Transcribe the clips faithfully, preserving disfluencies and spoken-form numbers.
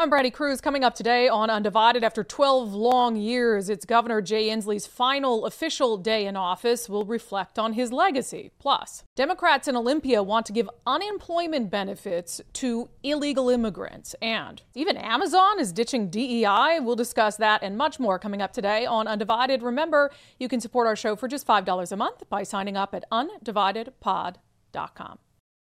I'm Brandy Cruz. Coming up today on Undivided, after twelve long years, it's Governor Jay Inslee's final official day in office. We'll reflect on his legacy. Plus, Democrats in Olympia want to give unemployment benefits to illegal immigrants. And even Amazon is ditching D E I. We'll discuss that and much more coming up today on Undivided. Remember, you can support our show for just five dollars a month by signing up at undivided pod dot com.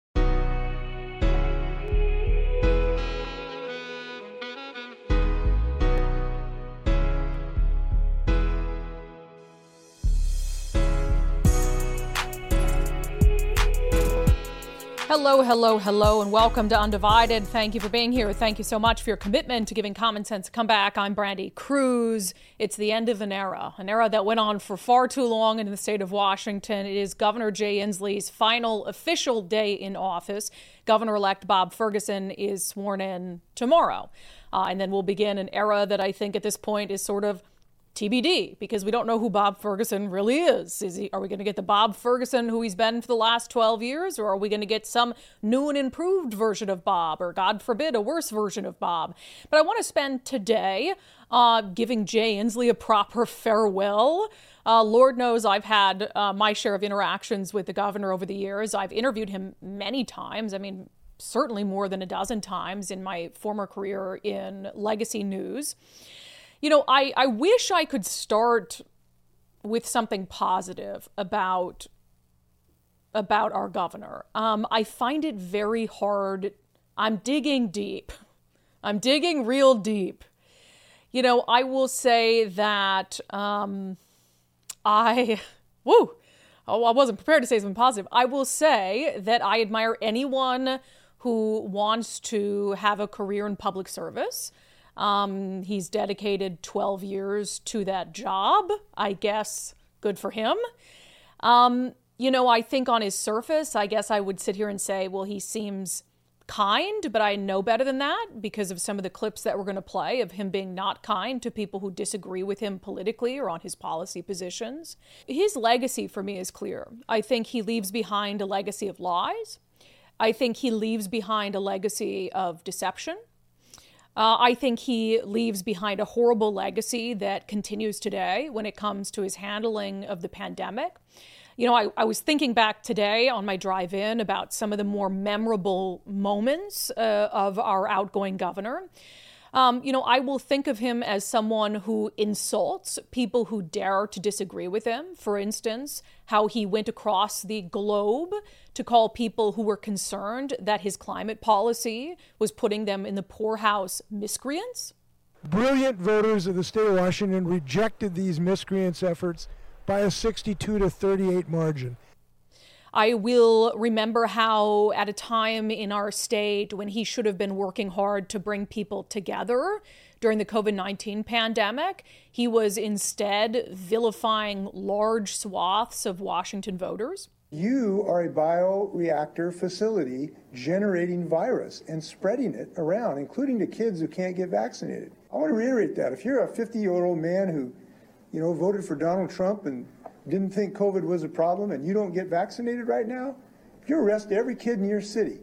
Hello, hello, hello, and welcome to Undivided. Thank you for being here. Thank you so much for your commitment to giving common sense a comeback. I'm Brandy Cruz. It's the end of an era, an era that went on for far too long in the state of Washington. It is Governor Jay Inslee's final official day in office. Governor-elect Bob Ferguson is sworn in tomorrow. Uh, and then we'll begin an era that I think at this point is sort of T B D, because we don't know who Bob Ferguson really is. Is he, are we going to get the Bob Ferguson who he's been for the last twelve years, or are we going to get some new and improved version of Bob, or God forbid, a worse version of Bob? But I want to spend today uh, giving Jay Inslee a proper farewell. Uh, Lord knows I've had uh, my share of interactions with the governor over the years. I've interviewed him many times. I mean, certainly more than a dozen times in my former career in legacy news. You know, I, I wish I could start with something positive about, about our governor. Um, I find it very hard. I'm digging deep. I'm digging real deep. You know, I will say that um, I, woo, oh, I wasn't prepared to say something positive. I will say that I admire anyone who wants to have a career in public service. Um, he's dedicated twelve years to that job. I guess good for him. Um, you know, I think on his surface, I guess I would sit here and say, well, he seems kind, but I know better than that because of some of the clips that we're going to play of him being not kind to people who disagree with him politically or on his policy positions. His legacy for me is clear. I think he leaves behind a legacy of lies. I think he leaves behind a legacy of deception. Uh, I think he leaves behind a horrible legacy that continues today when it comes to his handling of the pandemic. You know, I, I was thinking back today on my drive in about some of the more memorable moments uh, of our outgoing governor. Um, you know, I will think of him as someone who insults people who dare to disagree with him. For instance, how he went across the globe to call people who were concerned that his climate policy was putting them in the poorhouse miscreants. Brilliant voters of the state of Washington rejected these miscreants' efforts by a sixty-two to thirty-eight margin. I will remember how at a time in our state when he should have been working hard to bring people together during the covid nineteen pandemic, he was instead vilifying large swaths of Washington voters. You are a bioreactor facility generating virus and spreading it around, including to kids who can't get vaccinated. I want to reiterate that. If you're a fifty-year-old man who, you know, voted for Donald Trump and didn't think COVID was a problem and you don't get vaccinated right now, you arrest every kid in your city.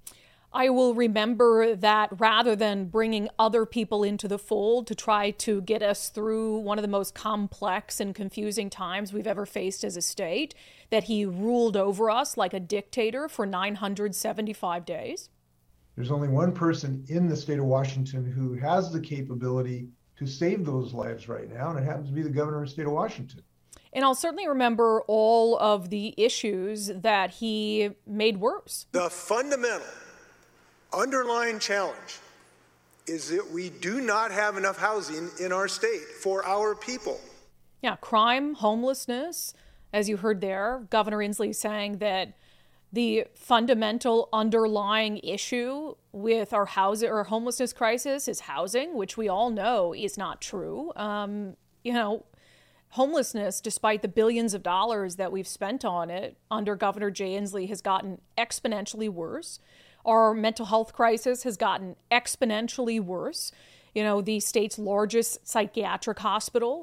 I will remember that rather than bringing other people into the fold to try to get us through one of the most complex and confusing times we've ever faced as a state, that he ruled over us like a dictator for nine hundred seventy-five days. There's only one person in the state of Washington who has the capability to save those lives right now, and it happens to be the governor of the state of Washington. And I'll certainly remember all of the issues that he made worse. The fundamental underlying challenge is that we do not have enough housing in our state for our people. Yeah, crime, homelessness, as you heard there, Governor Inslee saying that the fundamental underlying issue with our housing or homelessness crisis is housing, which we all know is not true. Um, you know, homelessness, despite the billions of dollars that we've spent on it under Governor Jay Inslee, has gotten exponentially worse. Our mental health crisis has gotten exponentially worse. You know, the state's largest psychiatric hospital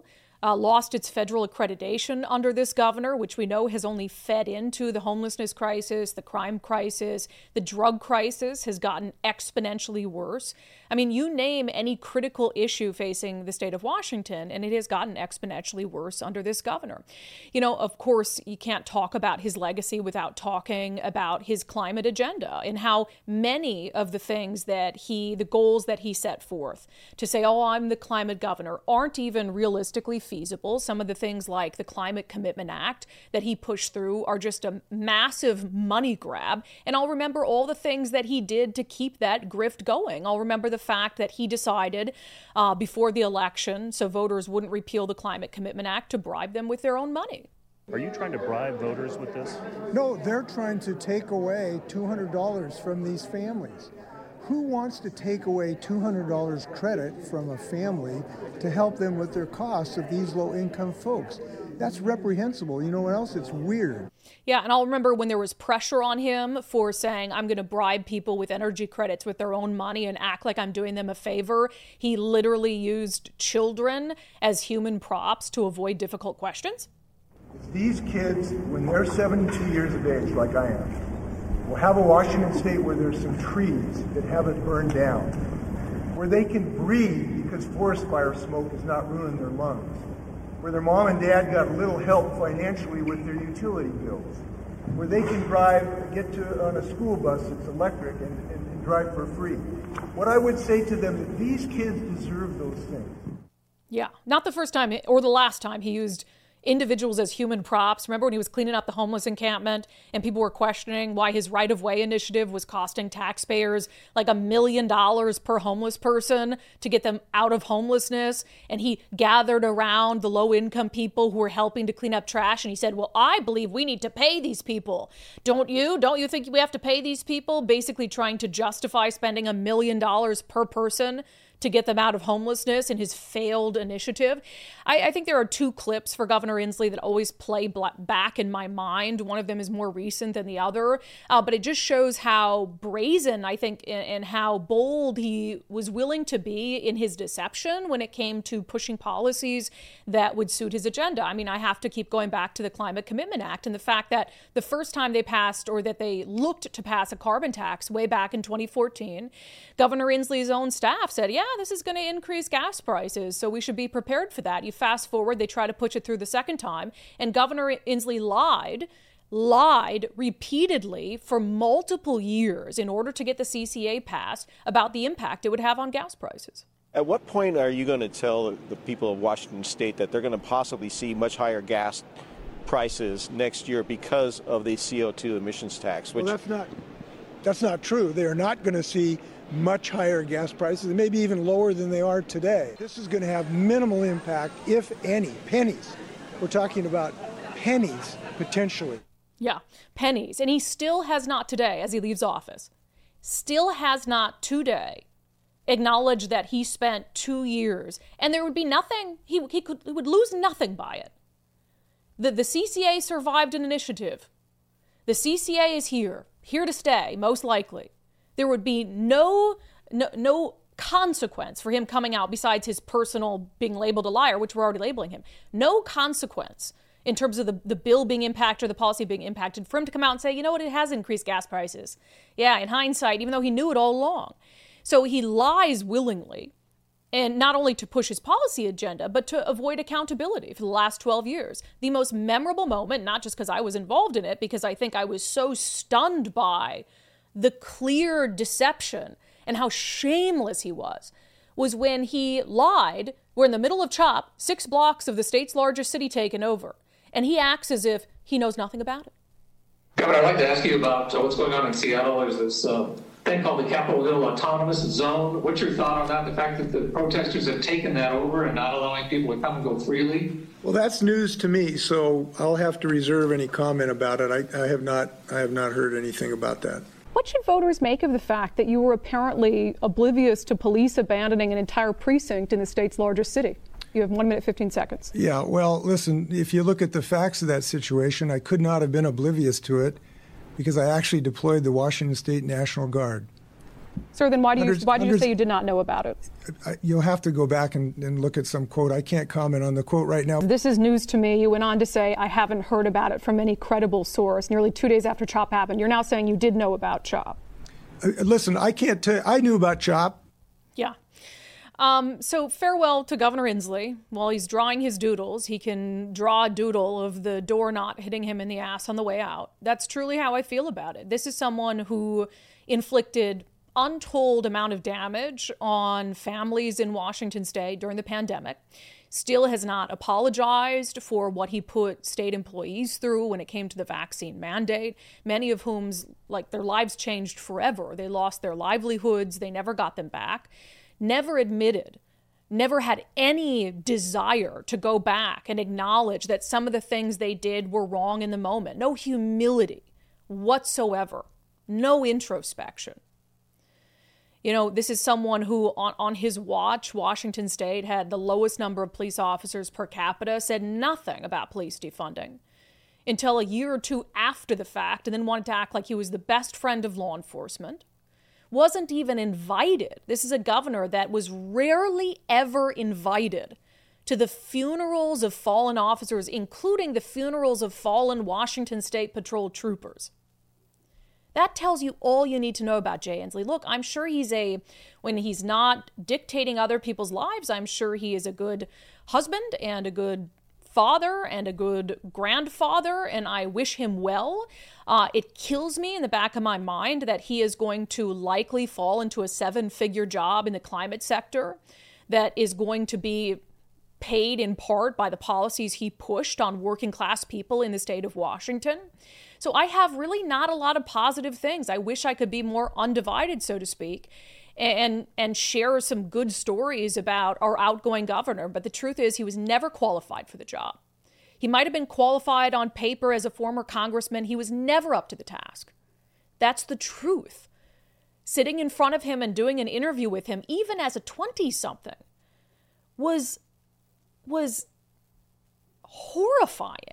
uh, lost its federal accreditation under this governor, which we know has only fed into the homelessness crisis, the crime crisis, the drug crisis has gotten exponentially worse. I mean, you name any critical issue facing the state of Washington, and it has gotten exponentially worse under this governor. You know, of course, you can't talk about his legacy without talking about his climate agenda and how many of the things that he, the goals that he set forth to say, oh, I'm the climate governor, aren't even realistically feasible. Some of the things like the Climate Commitment Act that he pushed through are just a massive money grab. And I'll remember all the things that he did to keep that grift going. I'll remember the fact that he decided uh, before the election, so voters wouldn't repeal the Climate Commitment Act, to bribe them with their own money. Are you trying to bribe voters with this? No, they're trying to take away two hundred dollars from these families. Who wants to take away two hundred dollars credit from a family to help them with their costs of these low-income folks? That's reprehensible. You know what else? It's weird. Yeah, and I'll remember when there was pressure on him for saying, I'm going to bribe people with energy credits with their own money and act like I'm doing them a favor. He literally used children as human props to avoid difficult questions. These kids, when they're seventy-two years of age, like I am, will have a Washington state where there's some trees that haven't burned down, where they can breathe because forest fire smoke has not ruined their lungs, where their mom and dad got little help financially with their utility bills, where they can drive, get to on a school bus that's electric and, and, and drive for free. What I would say to them, that these kids deserve those things. Yeah, not the first time or the last time he used individuals as human props. Remember when he was cleaning up the homeless encampment and people were questioning why his right-of-way initiative was costing taxpayers like a million dollars per homeless person to get them out of homelessness? And he gathered around the low-income people who were helping to clean up trash. And he said, well, I believe we need to pay these people. Don't you? Don't you think we have to pay these people? Basically trying to justify spending a million dollars per person to get them out of homelessness in his failed initiative. I, I think there are two clips for Governor Inslee that always play back in my mind. One of them is more recent than the other, uh, but it just shows how brazen, I think, and, and how bold he was willing to be in his deception when it came to pushing policies that would suit his agenda. I mean, I have to keep going back to the Climate Commitment Act and the fact that the first time they passed, or that they looked to pass, a carbon tax way back in twenty fourteen, Governor Inslee's own staff said, yeah, this is going to increase gas prices, so we should be prepared for that. You fast forward, they try to push it through the second time, and Governor Inslee lied, lied repeatedly for multiple years in order to get the C C A passed about the impact it would have on gas prices. At what point are you going to tell the people of Washington State that they're going to possibly see much higher gas prices next year because of the C O two emissions tax? Which... Well, that's not, that's not true. They're not going to see much higher gas prices, and maybe even lower than they are today. This is going to have minimal impact, if any, pennies. We're talking about pennies, potentially. Yeah, pennies. And he still has not today, as he leaves office, still has not today acknowledged that he spent two years, and there would be nothing, he, he, could, he would lose nothing by it. The, the C C A survived an initiative. The C C A is here, here to stay, most likely. There would be no, no no consequence for him coming out besides his personal being labeled a liar, which we're already labeling him. No consequence in terms of the, the bill being impacted or the policy being impacted for him to come out and say, you know what, it has increased gas prices. Yeah, in hindsight, even though he knew it all along. So he lies willingly, and not only to push his policy agenda, but to avoid accountability for the last twelve years. The most memorable moment, not just because I was involved in it, because I think I was so stunned by the clear deception and how shameless he was, was when he lied. We're in the middle of CHOP, six blocks of the state's largest city taken over, and he acts as if he knows nothing about it. Governor, I'd like to ask you about uh, what's going on in Seattle. There's this uh, thing called the Capitol Hill Autonomous Zone. What's your thought on that, the fact that the protesters have taken that over and not allowing people to come and go freely? Well, that's news to me, so I'll have to reserve any comment about it. I, I have not, I have not heard anything about that. What should voters make of the fact that you were apparently oblivious to police abandoning an entire precinct in the state's largest city? You have one minute, fifteen seconds. Yeah, well, listen, if you look at the facts of that situation, I could not have been oblivious to it because I actually deployed the Washington State National Guard. Sir, then why do you Hundreds, why do you hundreds, say you did not know about it? You'll have to go back and, and look at some quote. I can't comment on the quote right now. This is news to me. You went on to say, I haven't heard about it from any credible source. Nearly two days after CHOP happened, you're now saying you did know about CHOP. Uh, listen, I can't tell. I knew about CHOP. Yeah. Um, so farewell to Governor Inslee. While he's drawing his doodles, he can draw a doodle of the door not hitting him in the ass on the way out. That's truly how I feel about it. This is someone who inflicted untold amount of damage on families in Washington state during the pandemic, still has not apologized for what he put state employees through when it came to the vaccine mandate, many of whom's, like, their lives changed forever. They lost their livelihoods. They never got them back. Never admitted, never had any desire to go back and acknowledge that some of the things they did were wrong in the moment. No humility whatsoever. No introspection. You know, this is someone who, on, on his watch, Washington state had the lowest number of police officers per capita, said nothing about police defunding until a year or two after the fact, and then wanted to act like he was the best friend of law enforcement. Wasn't even invited. This is a governor that was rarely ever invited to the funerals of fallen officers, including the funerals of fallen Washington State Patrol troopers. That tells you all you need to know about Jay Inslee. Look, I'm sure he's a, when he's not dictating other people's lives, I'm sure he is a good husband and a good father and a good grandfather, and I wish him well. Uh, it kills me in the back of my mind that he is going to likely fall into a seven-figure job in the climate sector that is going to be paid in part by the policies he pushed on working-class people in the state of Washington. So I have really not a lot of positive things. I wish I could be more undivided, so to speak, and and share some good stories about our outgoing governor. But the truth is he was never qualified for the job. He might have been qualified on paper as a former congressman. He was never up to the task. That's the truth. Sitting in front of him and doing an interview with him, even as a twenty-something, was, was horrifying.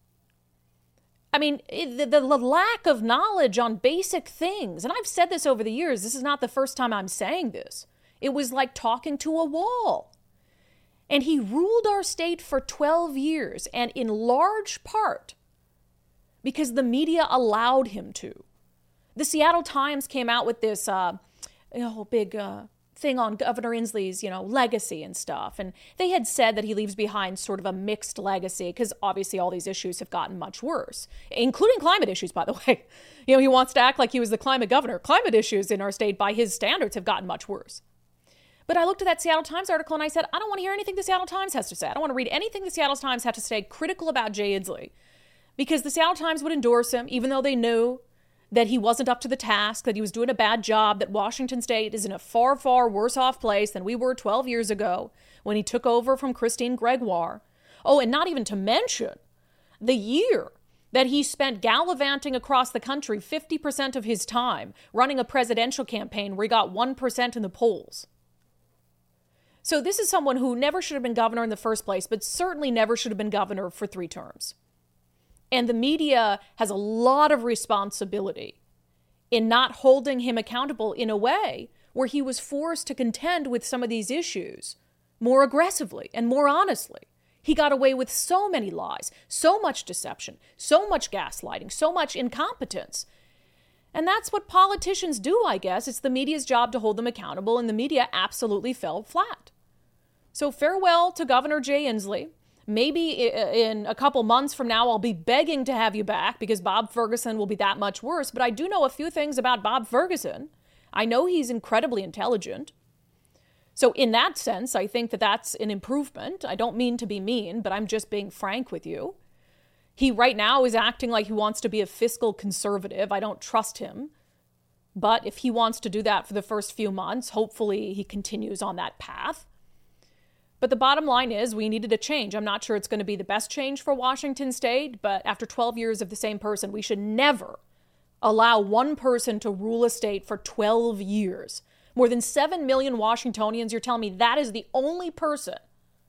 I mean, the, the lack of knowledge on basic things, and I've said this over the years, this is not the first time I'm saying this. It was like talking to a wall. And he ruled our state for twelve years, and in large part because the media allowed him to. The Seattle Times came out with this uh, you know, big uh, thing on Governor Inslee's, you know, legacy and stuff. And they had said that he leaves behind sort of a mixed legacy because obviously all these issues have gotten much worse, including climate issues, by the way. You know, he wants to act like he was the climate governor. Climate issues in our state, by his standards, have gotten much worse. But I looked at that Seattle Times article and I said, I don't want to hear anything the Seattle Times has to say. I don't want to read anything the Seattle Times has to say critical about Jay Inslee, because the Seattle Times would endorse him, even though they knew that he wasn't up to the task, that he was doing a bad job, that Washington State is in a far, far worse off place than we were twelve years ago when he took over from Christine Gregoire. Oh, and not even to mention the year that he spent gallivanting across the country fifty percent of his time running a presidential campaign where he got one percent in the polls. So this is someone who never should have been governor in the first place, but certainly never should have been governor for three terms. And the media has a lot of responsibility in not holding him accountable in a way where he was forced to contend with some of these issues more aggressively and more honestly. He got away with so many lies, so much deception, so much gaslighting, so much incompetence. And that's what politicians do, I guess. It's the media's job to hold them accountable, and the media absolutely fell flat. So farewell to Governor Jay Inslee. Maybe in a couple months from now, I'll be begging to have you back because Bob Ferguson will be that much worse. But I do know a few things about Bob Ferguson. I know he's incredibly intelligent. So in that sense, I think that that's an improvement. I don't mean to be mean, but I'm just being frank with you. He right now is acting like he wants to be a fiscal conservative. I don't trust him. But if he wants to do that for the first few months, hopefully he continues on that path. But the bottom line is we needed a change. I'm not sure it's going to be the best change for Washington State, but after twelve years of the same person, we should never allow one person to rule a state for twelve years. More than seven million Washingtonians, you're telling me that is the only person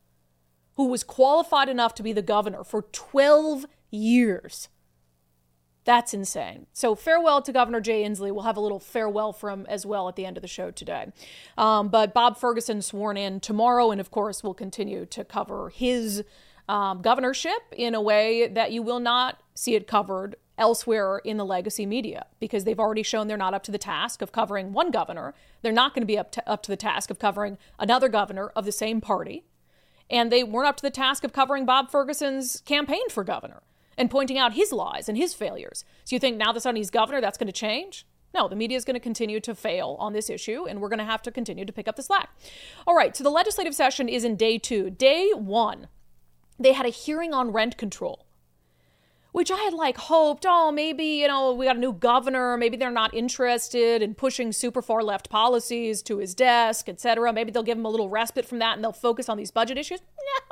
who was qualified enough to be the governor for twelve years. That's insane. So farewell to Governor Jay Inslee. We'll have a little farewell from as well at the end of the show today. Um, but Bob Ferguson sworn in tomorrow, and of course we'll continue to cover his um, governorship in a way that you will not see it covered elsewhere in the legacy media, because they've already shown they're not up to the task of covering one governor. They're not going to be up to, up to the task of covering another governor of the same party. And they weren't up to the task of covering Bob Ferguson's campaign for governor and pointing out his lies and his failures. So you think now that suddenly he's governor, that's going to change? No, the media is going to continue to fail on this issue, and we're going to have to continue to pick up the slack. All right, so the legislative session is in day two. Day one, they had a hearing on rent control, which I had like hoped, oh, maybe, you know, we got a new governor. Maybe they're not interested in pushing super far left policies to his desk, et cetera. Maybe they'll give him a little respite from that and they'll focus on these budget issues.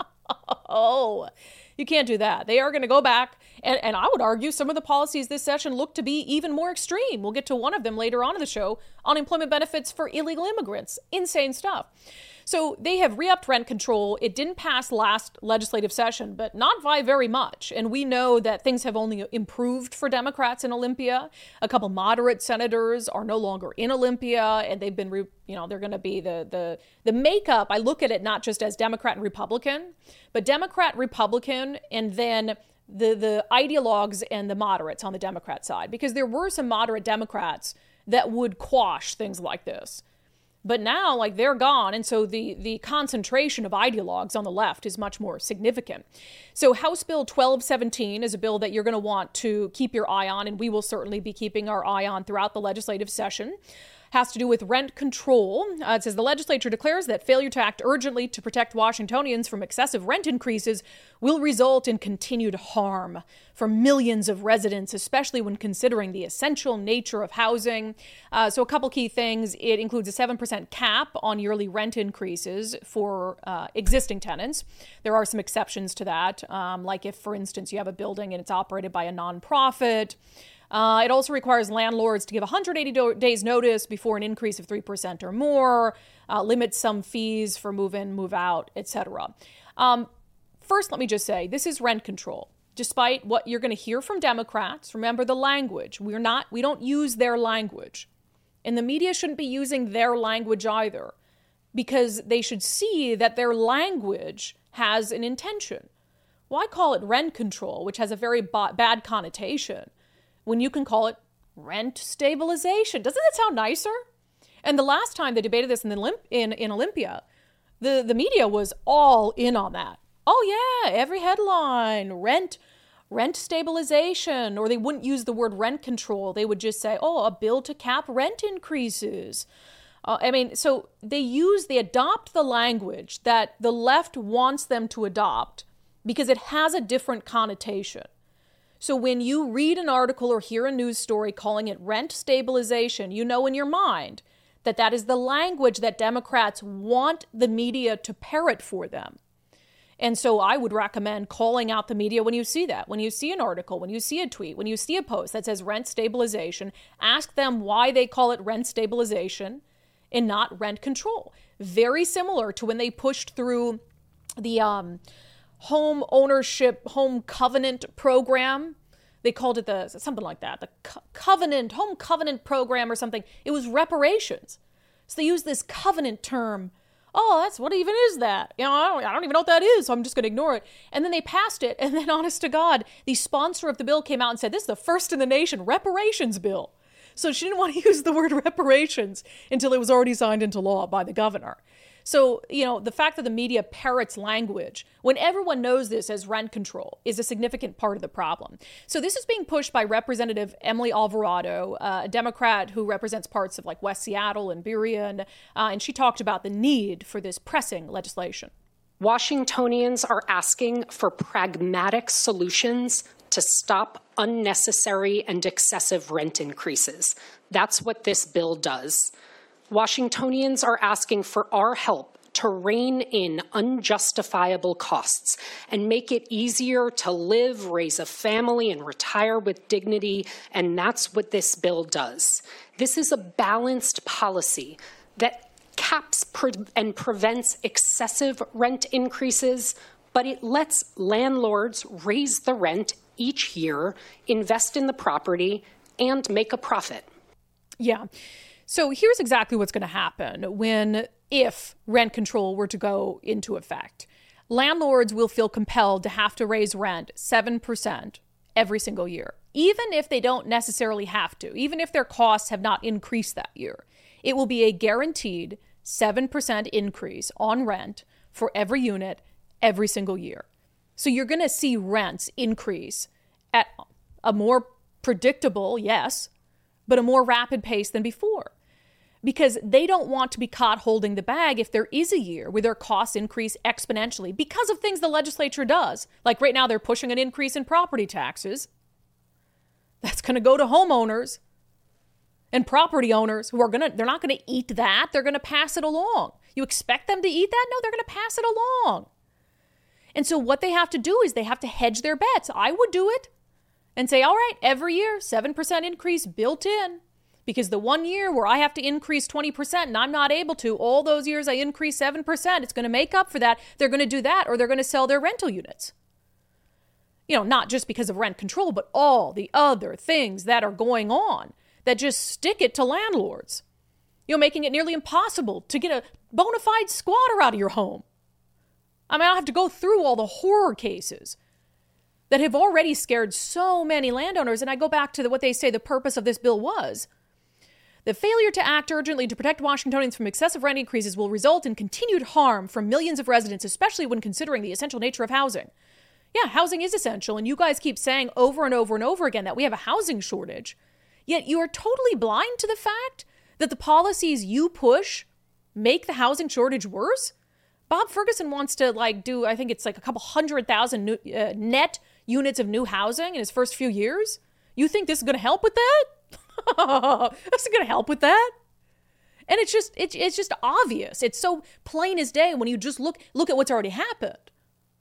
No, you can't do that. They are going to go back. And, and I would argue some of the policies this session look to be even more extreme. We'll get to one of them later on in the show. Unemployment benefits for illegal immigrants. Insane stuff. So they have re-upped rent control. It didn't pass last legislative session, but not by very much. And we know that things have only improved for Democrats in Olympia. A couple moderate senators are no longer in Olympia, and they've been, re- you know, they're going to be the, the, the makeup. I look at it not just as Democrat and Republican, but Democrat, Republican, and then the, the ideologues and the moderates on the Democrat side, because there were some moderate Democrats that would quash things like this. But now, like, they're gone, and so the, the concentration of ideologues on the left is much more significant. So House Bill twelve seventeen is a bill that you're going to want to keep your eye on, and we will certainly be keeping our eye on throughout the legislative session. Has to do with rent control. Uh, it says the legislature declares that failure to act urgently to protect Washingtonians from excessive rent increases will result in continued harm for millions of residents, especially when considering the essential nature of housing. Uh, so a couple key things. It includes a seven percent cap on yearly rent increases for uh, existing tenants. There are some exceptions to that, um, like if, for instance, you have a building and it's operated by a nonprofit. Uh, it also requires landlords to give one hundred eighty do- days notice before an increase of three percent or more, uh, limits some fees for move-in, move-out, et cetera. Um, first, let me just say, this is rent control. Despite what you're going to hear from Democrats, remember the language. We're not, we don't use their language. And the media shouldn't be using their language either, because they should see that their language has an intention. Why call it rent control, which has a very ba- bad connotation, when you can call it rent stabilization? Doesn't that sound nicer? And the last time they debated this in, the Olymp- in, in Olympia, the, the media was all in on that. Oh yeah, every headline, rent, rent stabilization, or they wouldn't use the word rent control. They would just say, oh, a bill to cap rent increases. Uh, I mean, so they use, they adopt the language that the left wants them to adopt because it has a different connotation. So when you read an article or hear a news story calling it rent stabilization, you know in your mind that that is the language that Democrats want the media to parrot for them. And so I would recommend calling out the media when you see that. When you see an article, when you see a tweet, when you see a post that says rent stabilization, ask them why they call it rent stabilization and not rent control. Very similar to when they pushed through the um, home ownership, home covenant program. They called it the, something like that, the co- covenant, home covenant program or something. It was reparations. So they used this covenant term. Oh, that's, what even is that? You know, I don't, I don't even know what that is, so I'm just going to ignore it. And then they passed it, and then honest to God, the sponsor of the bill came out and said, this is the first in the nation reparations bill. So she didn't want to use the word reparations until it was already signed into law by the governor. So, you know, the fact that the media parrots language when everyone knows this as rent control is a significant part of the problem. So this is being pushed by Representative Emily Alvarado, uh, a Democrat who represents parts of like West Seattle and Burien, uh, and she talked about the need for this pressing legislation. Washingtonians are asking for pragmatic solutions to stop unnecessary and excessive rent increases. That's what this bill does. Washingtonians are asking for our help to rein in unjustifiable costs and make it easier to live, raise a family, and retire with dignity, and that's what this bill does. This is a balanced policy that caps pre- and prevents excessive rent increases, but it lets landlords raise the rent each year, invest in the property, and make a profit. Yeah. So here's exactly what's going to happen when, if rent control were to go into effect. Landlords will feel compelled to have to raise rent seven percent every single year, even if they don't necessarily have to, even if their costs have not increased that year. It will be a guaranteed seven percent increase on rent for every unit every single year. So you're going to see rents increase at a more predictable, yes, but a more rapid pace than before. Because they don't want to be caught holding the bag if there is a year where their costs increase exponentially because of things the legislature does. Like right now, they're pushing an increase in property taxes. That's going to go to homeowners and property owners who are going to, they're not going to eat that. They're going to pass it along. You expect them to eat that? No, they're going to pass it along. And so what they have to do is they have to hedge their bets. I would do it and say, all right, every year, seven percent increase built in. Because the one year where I have to increase twenty percent and I'm not able to, all those years I increase seven percent, it's going to make up for that. They're going to do that, or they're going to sell their rental units. You know, not just because of rent control, but all the other things that are going on that just stick it to landlords. You know, making it nearly impossible to get a bona fide squatter out of your home. I mean, I have to go through all the horror cases that have already scared so many landowners. And I go back to the, what they say the purpose of this bill was. The failure to act urgently to protect Washingtonians from excessive rent increases will result in continued harm for millions of residents, especially when considering the essential nature of housing. Yeah, housing is essential, and you guys keep saying over and over and over again that we have a housing shortage. Yet you are totally blind to the fact that the policies you push make the housing shortage worse. Bob Ferguson wants to like do, I think it's like a couple hundred thousand new, uh, net units of new housing in his first few years. You think this is going to help with that? This is going to help with that. And it's just it, it's just obvious. It's so plain as day when you just look look at what's already happened.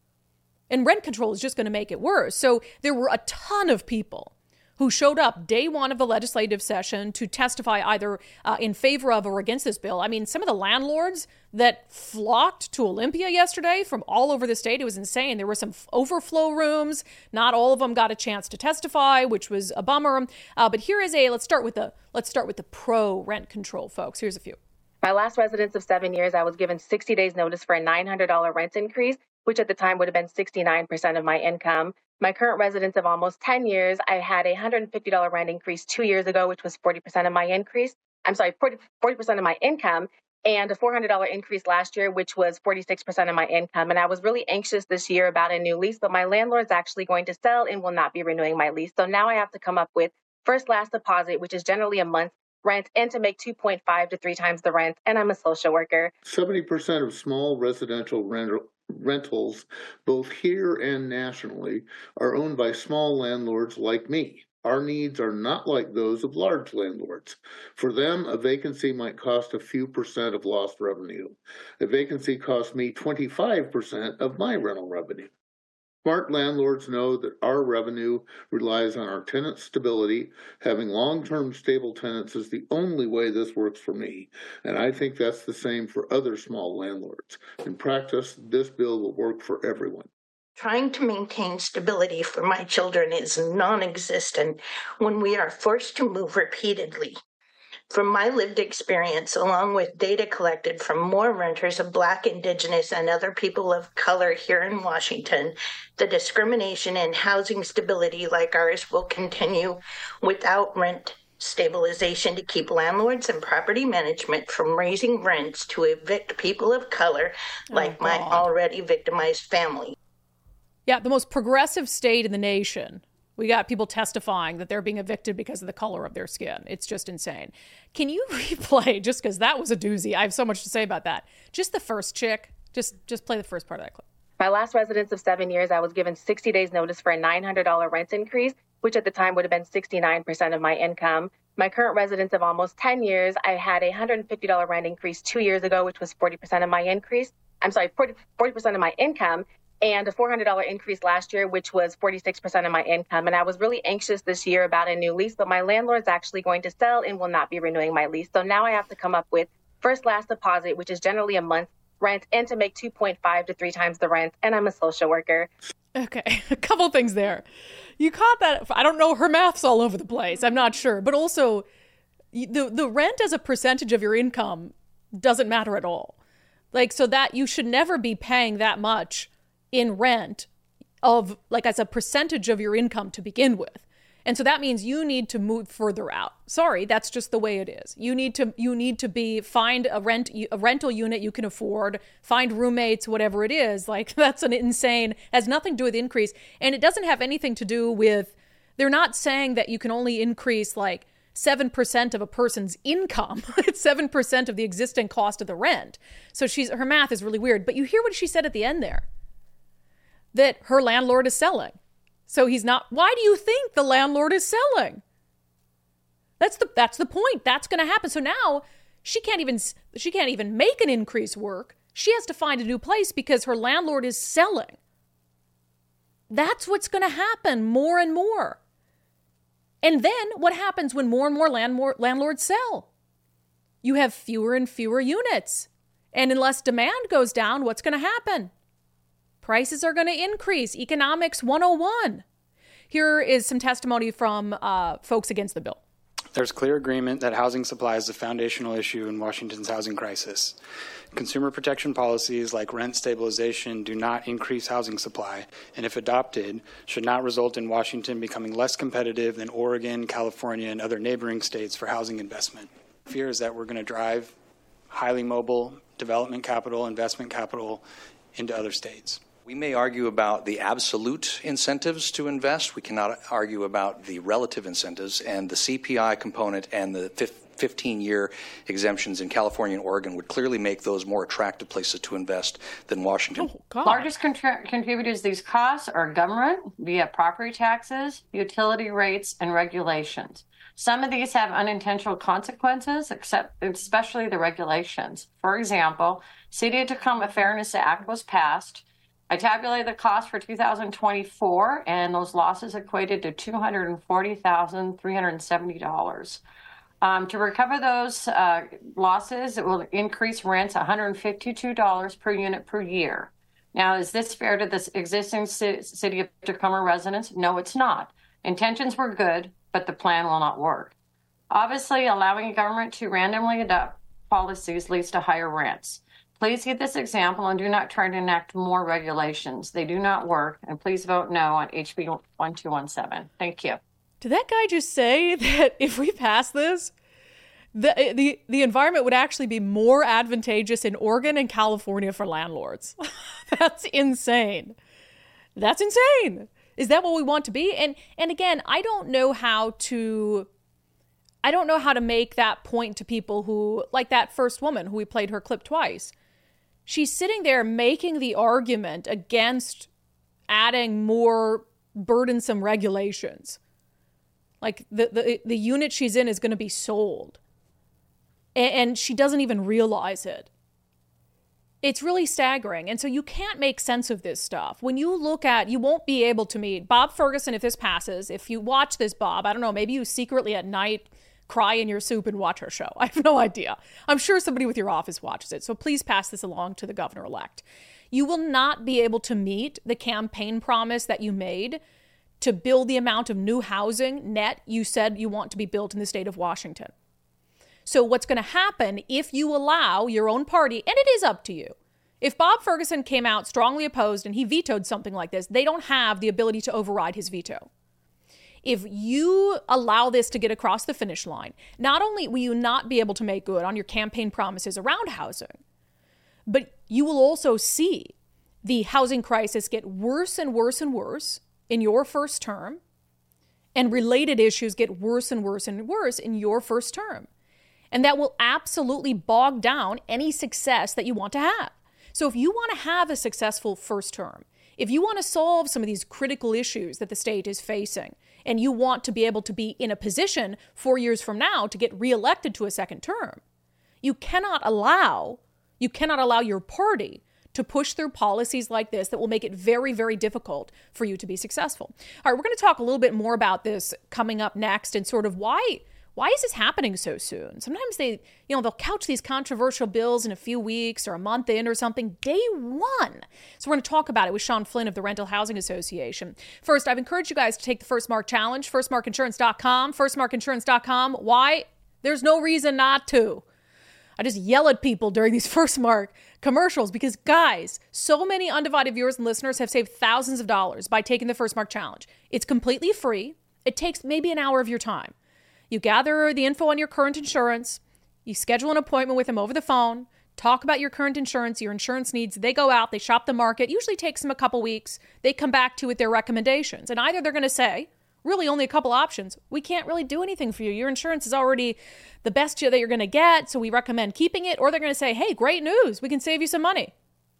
And rent control is just going to make it worse. So there were a ton of people who showed up day one of the legislative session to testify either uh, in favor of or against this bill. I mean, some of the landlords that flocked to Olympia yesterday from all over the state, it was insane. There were some f- overflow rooms. Not all of them got a chance to testify, which was a bummer. Uh, but here is a, let's start with the, let's start with the pro rent control folks. Here's a few. My last residence of seven years, I was given sixty days notice for a nine hundred dollars rent increase, which at the time would have been sixty-nine percent of my income. My current residence of almost ten years, I had a one hundred fifty dollars rent increase two years ago, which was forty percent of my increase. I'm sorry, forty percent of my income, and a four hundred dollars increase last year, which was forty-six percent of my income. And I was really anxious this year about a new lease, but my landlord's actually going to sell and will not be renewing my lease. So now I have to come up with first last deposit, which is generally a month's rent, and to make two point five to three times the rent. And I'm a social worker. seventy percent of small residential rental rentals, both here and nationally, are owned by small landlords like me. Our needs are not like those of large landlords. For them, a vacancy might cost a few percent of lost revenue. A vacancy costs me twenty-five percent of my rental revenue. Smart landlords know that our revenue relies on our tenant stability. Having long-term stable tenants is the only way this works for me, and I think that's the same for other small landlords. In practice, this bill will work for everyone. Trying to maintain stability for my children is non-existent when we are forced to move repeatedly. From my lived experience, along with data collected from more renters of Black, Indigenous, and other people of color here in Washington, the discrimination in housing stability like ours will continue without rent stabilization to keep landlords and property management from raising rents to evict people of color like oh, my already victimized family. Yeah, the most progressive state in the nation. We got people testifying that they're being evicted because of the color of their skin. It's just insane. Can you replay, just because that was a doozy, I have so much to say about that, just the first chick? Just just play the first part of that clip. My last residence of seven years, I was given sixty days notice for a nine hundred dollars rent increase, which at the time would have been sixty-nine percent of my income. My current residence of almost ten years, I had a one hundred fifty dollars rent increase two years ago, which was forty percent of my increase. I'm sorry, forty percent of my income. And a four hundred dollars increase last year, which was forty-six percent of my income. And I was really anxious this year about a new lease, but my landlord's actually going to sell and will not be renewing my lease. So now I have to come up with first last deposit, which is generally a month's rent, and to make two point five to three times the rent. And I'm a social worker. Okay, a couple things there. You caught that. I don't know. Her math's all over the place. I'm not sure. But also, the the rent as a percentage of your income doesn't matter at all. Like, so that you should never be paying that much in rent of, like, as a percentage of your income to begin with. And so that means you need to move further out. Sorry, that's just the way it is. You need to you need to be find a rent a rental unit you can afford, find roommates, whatever it is. Like, that's an insane, has nothing to do with increase. And it doesn't have anything to do with, they're not saying that you can only increase like seven percent of a person's income. It's seven percent of the existing cost of the rent. So she's her math is really weird. But you hear what she said at the end there, that her landlord is selling. So he's not, why do you think the landlord is selling? That's the that's the point. That's going to happen. So now she can't even she can't even make an increase work. She has to find a new place because her landlord is selling. That's what's going to happen more and more. And then what happens when more and more landlord, landlords sell? You have fewer and fewer units. And unless demand goes down, what's going to happen? Prices are going to increase. Economics one oh one. Here is some testimony from uh, folks against the bill. There's clear agreement that housing supply is a foundational issue in Washington's housing crisis. Consumer protection policies like rent stabilization do not increase housing supply, and if adopted, should not result in Washington becoming less competitive than Oregon, California, and other neighboring states for housing investment. Fear is that we're going to drive highly mobile development capital, investment capital into other states. We may argue about the absolute incentives to invest. We cannot argue about the relative incentives, and the C P I component and the fifteen-year exemptions in California and Oregon would clearly make those more attractive places to invest than Washington. Oh, largest contri- contributors to these costs are government via property taxes, utility rates, and regulations. Some of these have unintentional consequences, except especially the regulations. For example, City of Tacoma Fairness Act was passed. I tabulated the cost for two thousand twenty-four, and those losses equated to two hundred forty thousand three hundred seventy dollars. Um, to recover those uh, losses, it will increase rents one hundred fifty-two dollars per unit per year. Now, is this fair to the existing c- City of Tacoma residents? No, it's not. Intentions were good, but the plan will not work. Obviously, allowing government to randomly adopt policies leads to higher rents. Please heed this example and do not try to enact more regulations. They do not work. And please vote no on H B one two one seven. Thank you. Did that guy just say that if we pass this, the the, the environment would actually be more advantageous in Oregon and California for landlords? That's insane. That's insane. Is that what we want to be? And and again, I don't know how to I don't know how to make that point to people who, like that first woman who we played her clip twice. She's sitting there making the argument against adding more burdensome regulations. Like the, the, the unit she's in is going to be sold. And, and she doesn't even realize it. It's really staggering. And so you can't make sense of this stuff. When you look at, you won't be able to meet Bob Ferguson if this passes. If you watch this, Bob, I don't know, maybe you secretly at night cry in your soup and watch her show. I have no idea. I'm sure somebody with your office watches it. So please pass this along to the governor-elect. You will not be able to meet the campaign promise that you made to build the amount of new housing net you said you want to be built in the state of Washington. So what's going to happen if you allow your own party, and it is up to you. If Bob Ferguson came out strongly opposed and he vetoed something like this, they don't have the ability to override his veto. If you allow this to get across the finish line, not only will you not be able to make good on your campaign promises around housing, but you will also see the housing crisis get worse and worse and worse in your first term, and related issues get worse and worse and worse in your first term. And that will absolutely bog down any success that you want to have. So if you want to have a successful first term, if you want to solve some of these critical issues that the state is facing, and you want to be able to be in a position four years from now to get reelected to a second term, you cannot allow, you cannot allow your party to push through policies like this that will make it very, very difficult for you to be successful. All right, we're going to talk a little bit more about this coming up next and sort of why, why is this happening so soon? Sometimes they, you know, they'll couch these controversial bills in a few weeks or a month in or something, day one. So we're going to talk about it with Sean Flynn of the Rental Housing Association. First, I've encouraged you guys to take the First Mark Challenge, first mark insurance dot com, first mark insurance dot com. Why? There's no reason not to. I just yell at people during these First Mark commercials because, guys, so many Undivided viewers and listeners have saved thousands of dollars by taking the First Mark Challenge. It's completely free. It takes maybe an hour of your time. You gather the info on your current insurance. You schedule an appointment with them over the phone. Talk about your current insurance, your insurance needs. They go out, they shop the market. Usually takes them a couple weeks. They come back to you with their recommendations. And either they're going to say, really only a couple options, we can't really do anything for you. Your insurance is already the best that you're going to get, so we recommend keeping it. Or they're going to say, hey, great news, we can save you some money.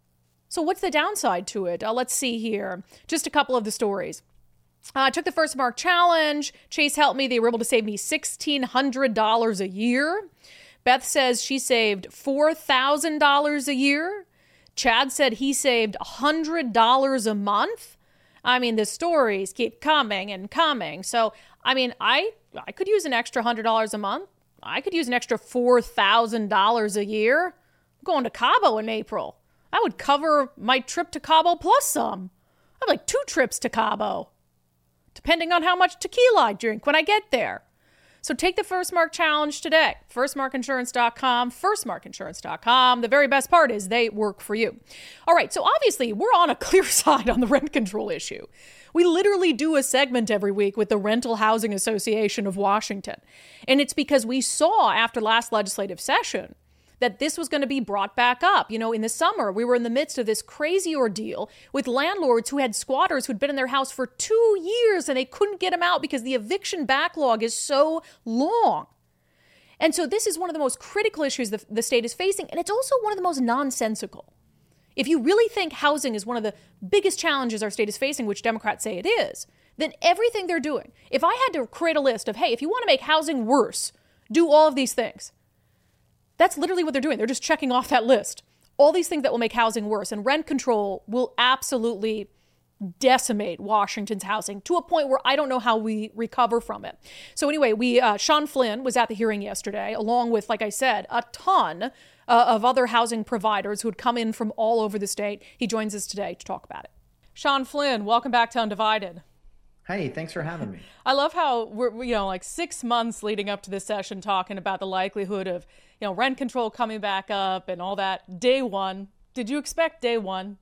So what's the downside to it? Uh, let's see here. Just a couple of the stories. Uh, I took the First Mark Challenge. Chase helped me. They were able to save me sixteen hundred dollars a year. Beth says she saved four thousand dollars a year. Chad said he saved one hundred dollars a month. I mean, the stories keep coming and coming. So, I mean, I I could use an extra one hundred dollars a month. I could use an extra four thousand dollars a year. I'm going to Cabo in April. That would cover my trip to Cabo plus some. I have like two trips to Cabo, depending on how much tequila I drink when I get there. So take the First Mark Challenge today. first mark insurance dot com, first mark insurance dot com. The very best part is they work for you. All right, so obviously we're on a clear side on the rent control issue. We literally do a segment every week with the Rental Housing Association of Washington. And it's because we saw after last legislative session that this was going to be brought back up. You know, in the summer, we were in the midst of this crazy ordeal with landlords who had squatters who'd been in their house for two years and they couldn't get them out because the eviction backlog is so long. And so this is one of the most critical issues the, the state is facing, and it's also one of the most nonsensical. If you really think housing is one of the biggest challenges our state is facing, which Democrats say it is, then everything they're doing, if I had to create a list of, hey, if you want to make housing worse, do all of these things. That's literally what they're doing. They're just checking off that list. All these things that will make housing worse. And rent control will absolutely decimate Washington's housing to a point where I don't know how we recover from it. So anyway, we uh, Sean Flynn was at the hearing yesterday, along with, like I said, a ton uh, of other housing providers who had come in from all over the state. He joins us today to talk about it. Sean Flynn, welcome back to Undivided. Hey, thanks for having me. I love how we're, you know, like six months leading up to this session talking about the likelihood of, you know, rent control coming back up and all that. Day one. Did you expect day one?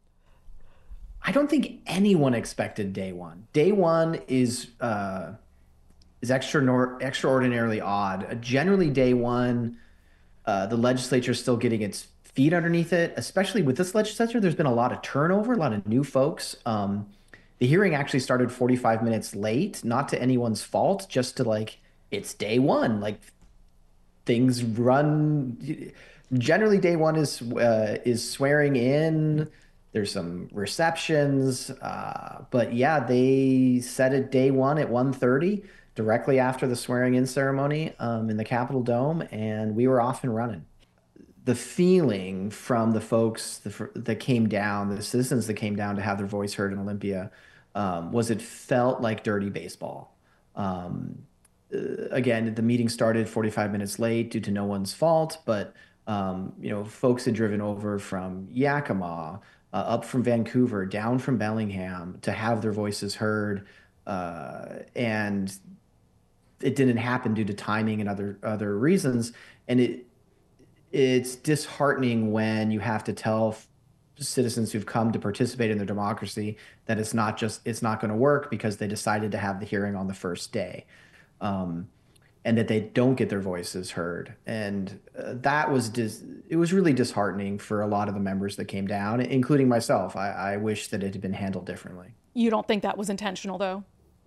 I don't think anyone expected day one. Day one is uh, is extra extraordinarily odd. Uh, generally, day one, uh, the legislature is still getting its feet underneath it, especially with this legislature. There's been a lot of turnover, a lot of new folks. Um, The hearing actually started forty-five minutes late, not to anyone's fault, just to like, it's day one. Like things run, generally day one is uh, is swearing in. There's some receptions, uh, but yeah, they set it day one at one thirty, directly after the swearing in ceremony um, in the Capitol Dome, and we were off and running. The feeling from the folks that came down, the citizens that came down to have their voice heard in Olympia, um, was it felt like dirty baseball. Um, uh, again, the meeting started forty-five minutes late due to no one's fault, but um, you know, folks had driven over from Yakima, uh, up from Vancouver, down from Bellingham to have their voices heard, uh, and it didn't happen due to timing and other other reasons, and it. It's disheartening when you have to tell citizens who've come to participate in their democracy that it's not just it's not going to work because they decided to have the hearing on the first day, um, and that they don't get their voices heard. And uh, that was dis- it was really disheartening for a lot of the members that came down, including myself. I, I wish that it had been handled differently. You don't think that was intentional, though?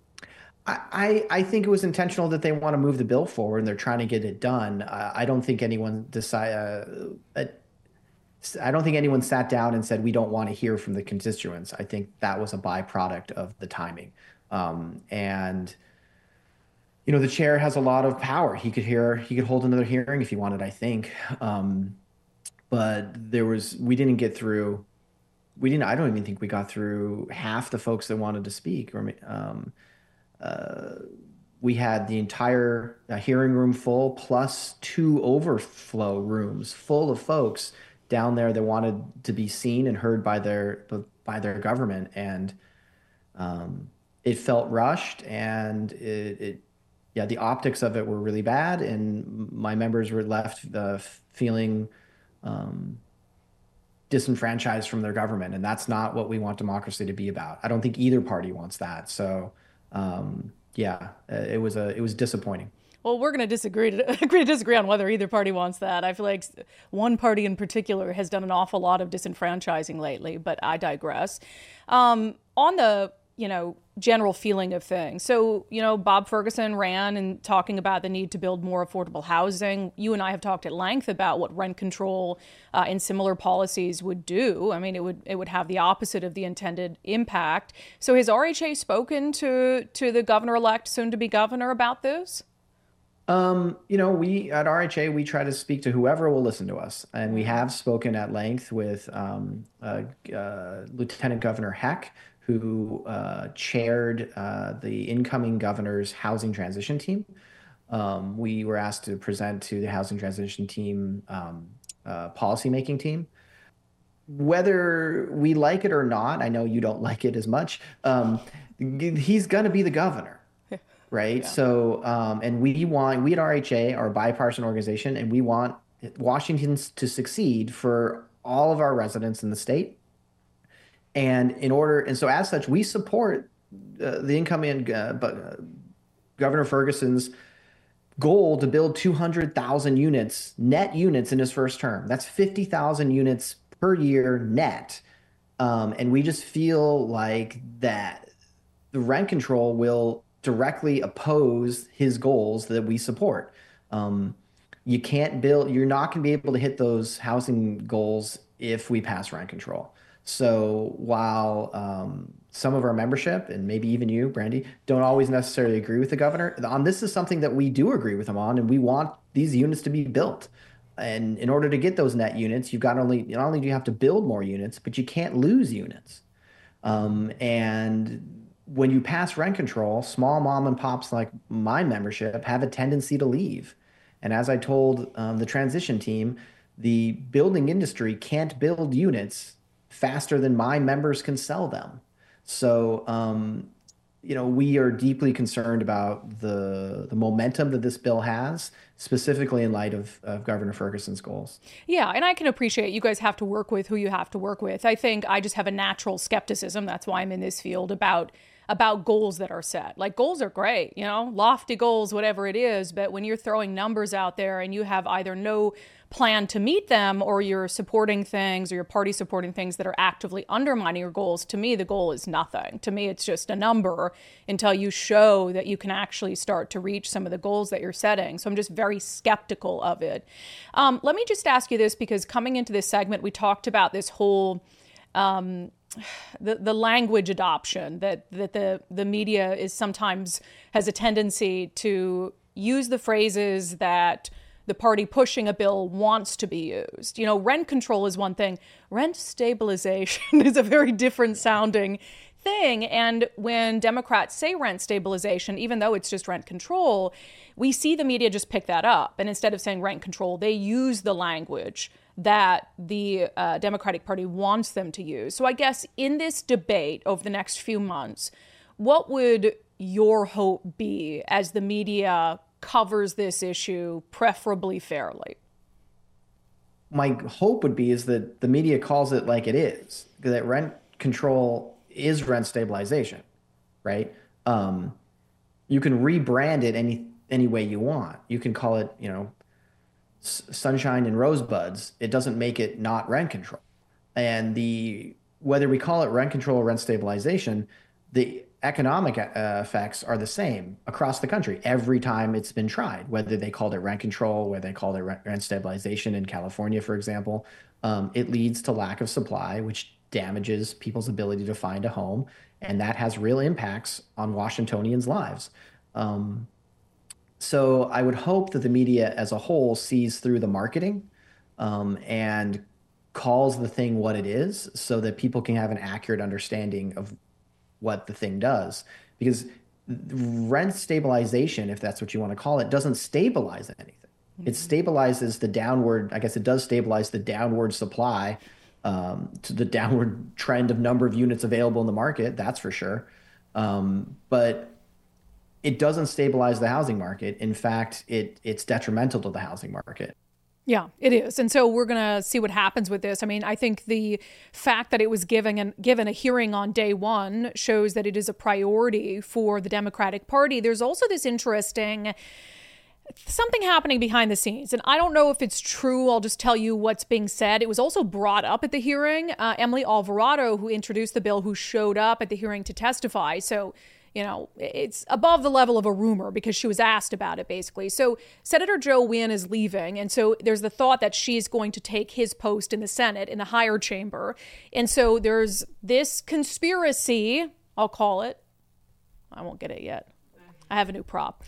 I, I think it was intentional that they want to move the bill forward and they're trying to get it done. Uh, I don't think anyone decide. Uh, I don't think anyone sat down and said we don't want to hear from the constituents. I think that was a byproduct of the timing. Um, and you know, the chair has a lot of power. He could hear. He could hold another hearing if he wanted. I think. Um, but there was. We didn't get through. We didn't. I don't even think we got through half the folks that wanted to speak. Or. Um, Uh, we had the entire uh, hearing room full, plus two overflow rooms full of folks down there that wanted to be seen and heard by their by their government, and um, it felt rushed, and it, it yeah the optics of it were really bad, and my members were left uh, feeling um, disenfranchised from their government, and that's not what we want democracy to be about. I don't think either party wants that. So um, yeah, it was a it was disappointing. Well, we're going to disagree to agree to disagree on whether either party wants that. I feel like one party in particular has done an awful lot of disenfranchising lately, but I digress. Um, on the, you know, general feeling of things. So, you know, Bob Ferguson ran and talking about the need to build more affordable housing. You and I have talked at length about what rent control uh, and similar policies would do. I mean, it would it would have the opposite of the intended impact. So has R H A spoken to to the governor-elect, soon-to-be governor, about this? Um, you know, we at R H A, we try to speak to whoever will listen to us. And we have spoken at length with um, uh, uh, Lieutenant Governor Heck, who uh, chaired uh, the incoming governor's housing transition team. Um, we were asked to present to the housing transition team um, uh, policymaking team. Whether we like it or not, I know you don't like it as much, um, he's going to be the governor. Right. Yeah. So, um, and we want, we at R H A are a bipartisan organization, and we want Washington to succeed for all of our residents in the state. And in order, and so as such, we support uh, the incoming uh, uh, Governor Ferguson's goal to build two hundred thousand units, net units in his first term. That's fifty thousand units per year net. Um, and we just feel like that the rent control will directly oppose his goals that we support. Um, you can't build, you're not going to be able to hit those housing goals if we pass rent control. So while um, some of our membership, and maybe even you, Brandy, don't always necessarily agree with the governor, on this is something that we do agree with him on, and we want these units to be built. And in order to get those net units, you've got only, not only do you have to build more units, but you can't lose units. Um, and when you pass rent control, small mom and pops like my membership have a tendency to leave. And as I told um, the transition team, the building industry can't build units faster than my members can sell them. So, um, you know, we are deeply concerned about the the momentum that this bill has, specifically in light of, of Governor Ferguson's goals. Yeah, and I can appreciate you guys have to work with who you have to work with. I think I just have a natural skepticism, that's why I'm in this field, about about goals that are set. Like, goals are great, you know, lofty goals, whatever it is. But when you're throwing numbers out there and you have either no plan to meet them, or you're supporting things, or your party supporting things that are actively undermining your goals, to me, the goal is nothing. To me, it's just a number until you show that you can actually start to reach some of the goals that you're setting. So I'm just very skeptical of it. Um, let me just ask you this, because coming into this segment, we talked about this whole um, The, the language adoption that, that the, the media is sometimes has a tendency to use the phrases that the party pushing a bill wants to be used. You know, rent control is one thing. Rent stabilization is a very different sounding thing. And when Democrats say rent stabilization, even though it's just rent control, we see the media just pick that up. And instead of saying rent control, they use the language that the uh, Democratic Party wants them to use. So I guess in this debate over the next few months, what would your hope be as the media covers this issue, preferably fairly? My hope would be is that the media calls it like it is, that rent control is rent stabilization, right? Um, you can rebrand it any any way you want. You can call it, you know, sunshine and rosebuds. It doesn't make it not rent control. And the whether we call it rent control or rent stabilization, the economic uh, effects are the same across the country every time it's been tried, whether they called it rent control, whether they called it rent, rent stabilization in California, for example. Um, it leads to lack of supply, which damages people's ability to find a home. And that has real impacts on Washingtonians' lives. Um, So I would hope that the media as a whole sees through the marketing um, and calls the thing what it is, so that people can have an accurate understanding of what the thing does. Because rent stabilization, if that's what you want to call it, doesn't stabilize anything. It stabilizes the downward, I guess it does stabilize the downward supply um, to the downward trend of number of units available in the market, that's for sure. Um, but it doesn't stabilize the housing market. In fact, it it's detrimental to the housing market. Yeah, it is. And so we're going to see what happens with this. I mean, I think the fact that it was given, an, given a hearing on day one shows that it is a priority for the Democratic Party. There's also this interesting something happening behind the scenes. And I don't know if it's true. I'll just tell you what's being said. It was also brought up at the hearing. Uh, Emily Alvarado, who introduced the bill, who showed up at the hearing to testify. So, you know, it's above the level of a rumor because she was asked about it, basically. So Senator Joe Wynn is leaving. And so there's the thought that she's going to take his post in the Senate, in the higher chamber. And so there's this conspiracy, I'll call it. I won't get it yet. I have a new prop.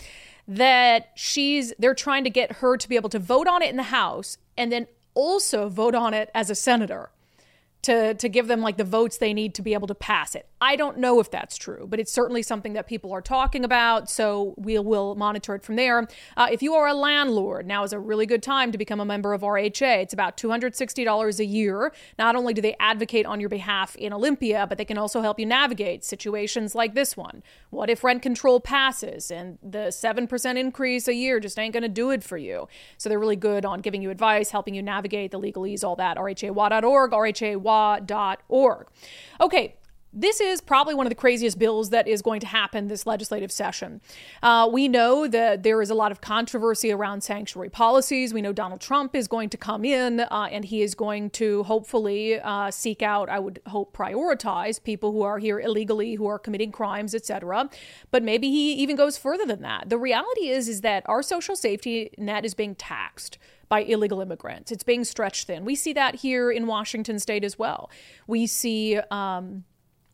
That she's, they're trying to get her to be able to vote on it in the House and then also vote on it as a senator to, to give them like the votes they need to be able to pass it. I don't know if that's true, but it's certainly something that people are talking about. So we will monitor it from there. Uh, if you are a landlord, now is a really good time to become a member of R H A. It's about two hundred sixty dollars a year. Not only do they advocate on your behalf in Olympia, but they can also help you navigate situations like this one. What if rent control passes and the seven percent increase a year just ain't going to do it for you? So they're really good on giving you advice, helping you navigate the legalese, all that. R H A W A dot org, R H A W A dot org. Okay. This is probably one of the craziest bills that is going to happen this legislative session. Uh, we know that there is a lot of controversy around sanctuary policies. We know Donald Trump is going to come in uh, and he is going to hopefully uh, seek out, I would hope, prioritize people who are here illegally, who are committing crimes, et cetera. But maybe he even goes further than that. The reality is, is that our social safety net is being taxed by illegal immigrants. It's being stretched thin. We see that here in Washington state as well. We see um,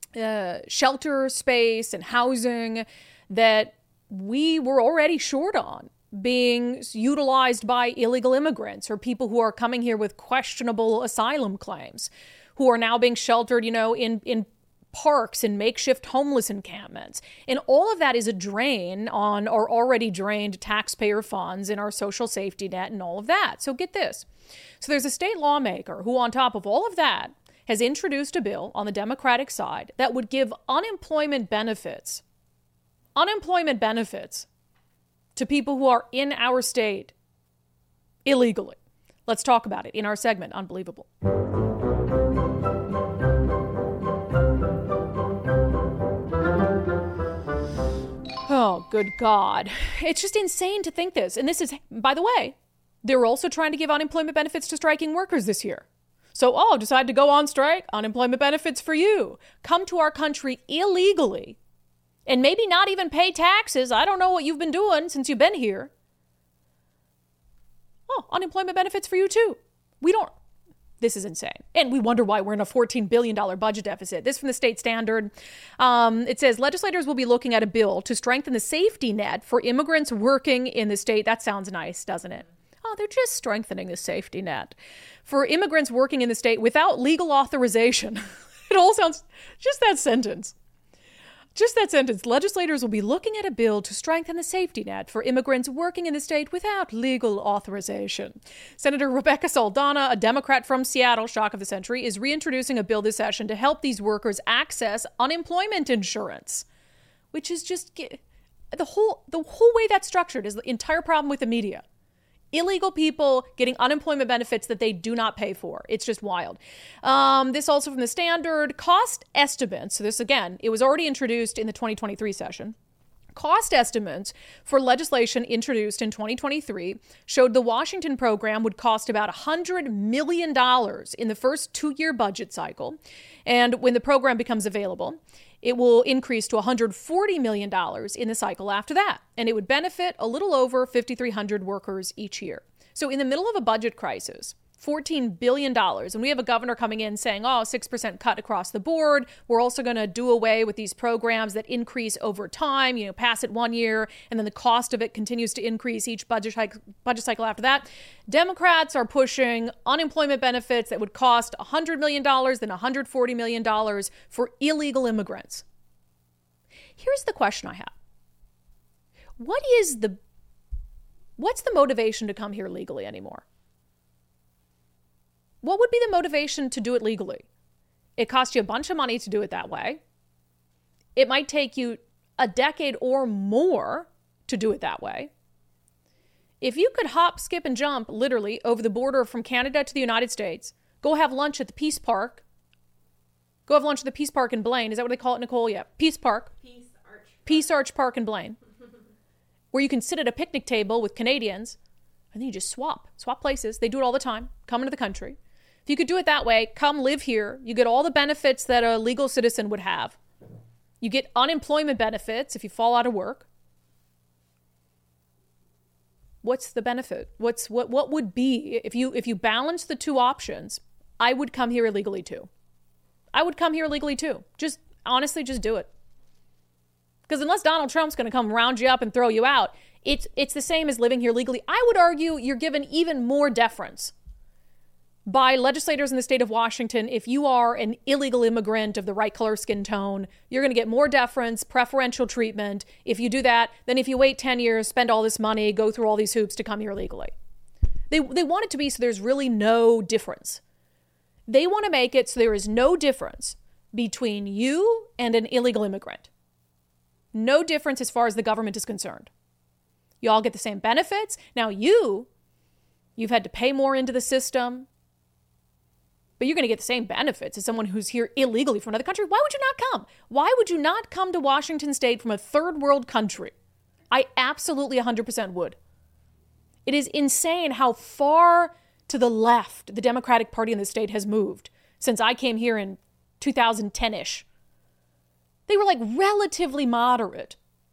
Uh, shelter space and housing that we were already short on being utilized by illegal immigrants or people who are coming here with questionable asylum claims, who are now being sheltered, you know, in, in parks and makeshift homeless encampments. And all of that is a drain on our already drained taxpayer funds in our social safety net and all of that. So get this. So there's a state lawmaker who, on top of all of that, has introduced a bill on the Democratic side that would give unemployment benefits, unemployment benefits to people who are in our state illegally. Let's talk about it in our segment, Unbelievable. Oh, good God. It's just insane to think this. And this is, by the way, they're also trying to give unemployment benefits to striking workers this year. So, oh, decide to go on strike, unemployment benefits for you. Come to our country illegally and maybe not even pay taxes. I don't know what you've been doing since you've been here. Oh, unemployment benefits for you too. We don't, this is insane. And we wonder why we're in a fourteen billion dollars budget deficit. This from the State Standard. Um, it says legislators will be looking at a bill to strengthen the safety net for immigrants working in the state. That sounds nice, doesn't it? Oh, they're just strengthening the safety net for immigrants working in the state without legal authorization. It all sounds, just that sentence. Just that sentence. Legislators will be looking at a bill to strengthen the safety net for immigrants working in the state without legal authorization. Senator Rebecca Saldana, a Democrat from Seattle, shock of the century, is reintroducing a bill this session to help these workers access unemployment insurance, which is just the whole, the whole way that's structured is the entire problem with the media. Illegal people getting unemployment benefits that they do not pay for. It's just wild. Um, this also from the Standard. Cost estimates. So this, again, it was already introduced in the twenty twenty-three session. Cost estimates for legislation introduced in twenty twenty-three showed the Washington program would cost about one hundred million dollars in the first two-year budget cycle. And when the program becomes available, it will increase to one hundred forty million dollars in the cycle after that. And it would benefit a little over five thousand three hundred workers each year. So in the middle of a budget crisis, fourteen billion dollars, and we have a governor coming in saying, oh, six percent cut across the board. We're also going to do away with these programs that increase over time, you know, pass it one year, and then the cost of it continues to increase each budget, hike, budget cycle after that. Democrats are pushing unemployment benefits that would cost one hundred million dollars, then one hundred forty million dollars for illegal immigrants. Here's the question I have. what is the, what's the motivation to come here legally anymore? What would be the motivation to do it legally? It costs you a bunch of money to do it that way. It might take you a decade or more to do it that way. If you could hop, skip, and jump literally over the border from Canada to the United States, go have lunch at the Peace Park, go have lunch at the Peace Park in Blaine. Is that what they call it, Nicole? Yeah, Peace Park. Peace Arch. Peace Arch Park in Blaine, where you can sit at a picnic table with Canadians, and then you just swap, swap places. They do it all the time, come into the country. If you could do it that way, come live here. You get all the benefits that a legal citizen would have. You get unemployment benefits if you fall out of work. What's the benefit? What's what what would be if you if you balance the two options? I would come here illegally too. I would come here illegally too. Just honestly, just do it. Because unless Donald Trump's going to come round you up and throw you out, it's it's the same as living here legally. I would argue you're given even more deference by legislators in the state of Washington. If you are an illegal immigrant of the right color skin tone, you're going to get more deference, preferential treatment if you do that than if you wait ten years, spend all this money, go through all these hoops to come here legally. They, they want it to be so there's really no difference. They want to make it so there is no difference between you and an illegal immigrant. No difference as far as the government is concerned. You all get the same benefits. Now you, you've had to pay more into the system, but you're going to get the same benefits as someone who's here illegally from another country. Why would you not come? Why would you not come to Washington State from a third world country? I absolutely one hundred percent would. It is insane how far to the left the Democratic Party in the state has moved since I came here in two thousand ten-ish. They were like relatively moderate.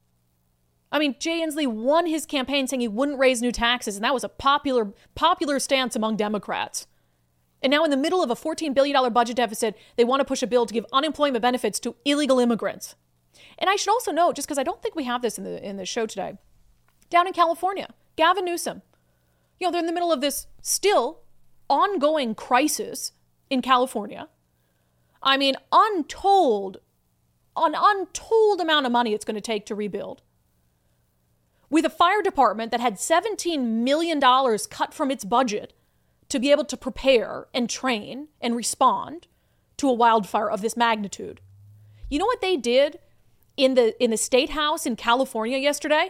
I mean, Jay Inslee won his campaign saying he wouldn't raise new taxes, and that was a popular, popular stance among Democrats. And now in the middle of a fourteen billion dollars budget deficit, they want to push a bill to give unemployment benefits to illegal immigrants. And I should also note, just because I don't think we have this in the in the show today, down in California, Gavin Newsom, you know, they're in the middle of this still ongoing crisis in California. I mean, untold, an untold amount of money it's going to take to rebuild. With a fire department that had seventeen million dollars cut from its budget to be able to prepare and train and respond to a wildfire of this magnitude. You know what they did in the in the State House in California yesterday?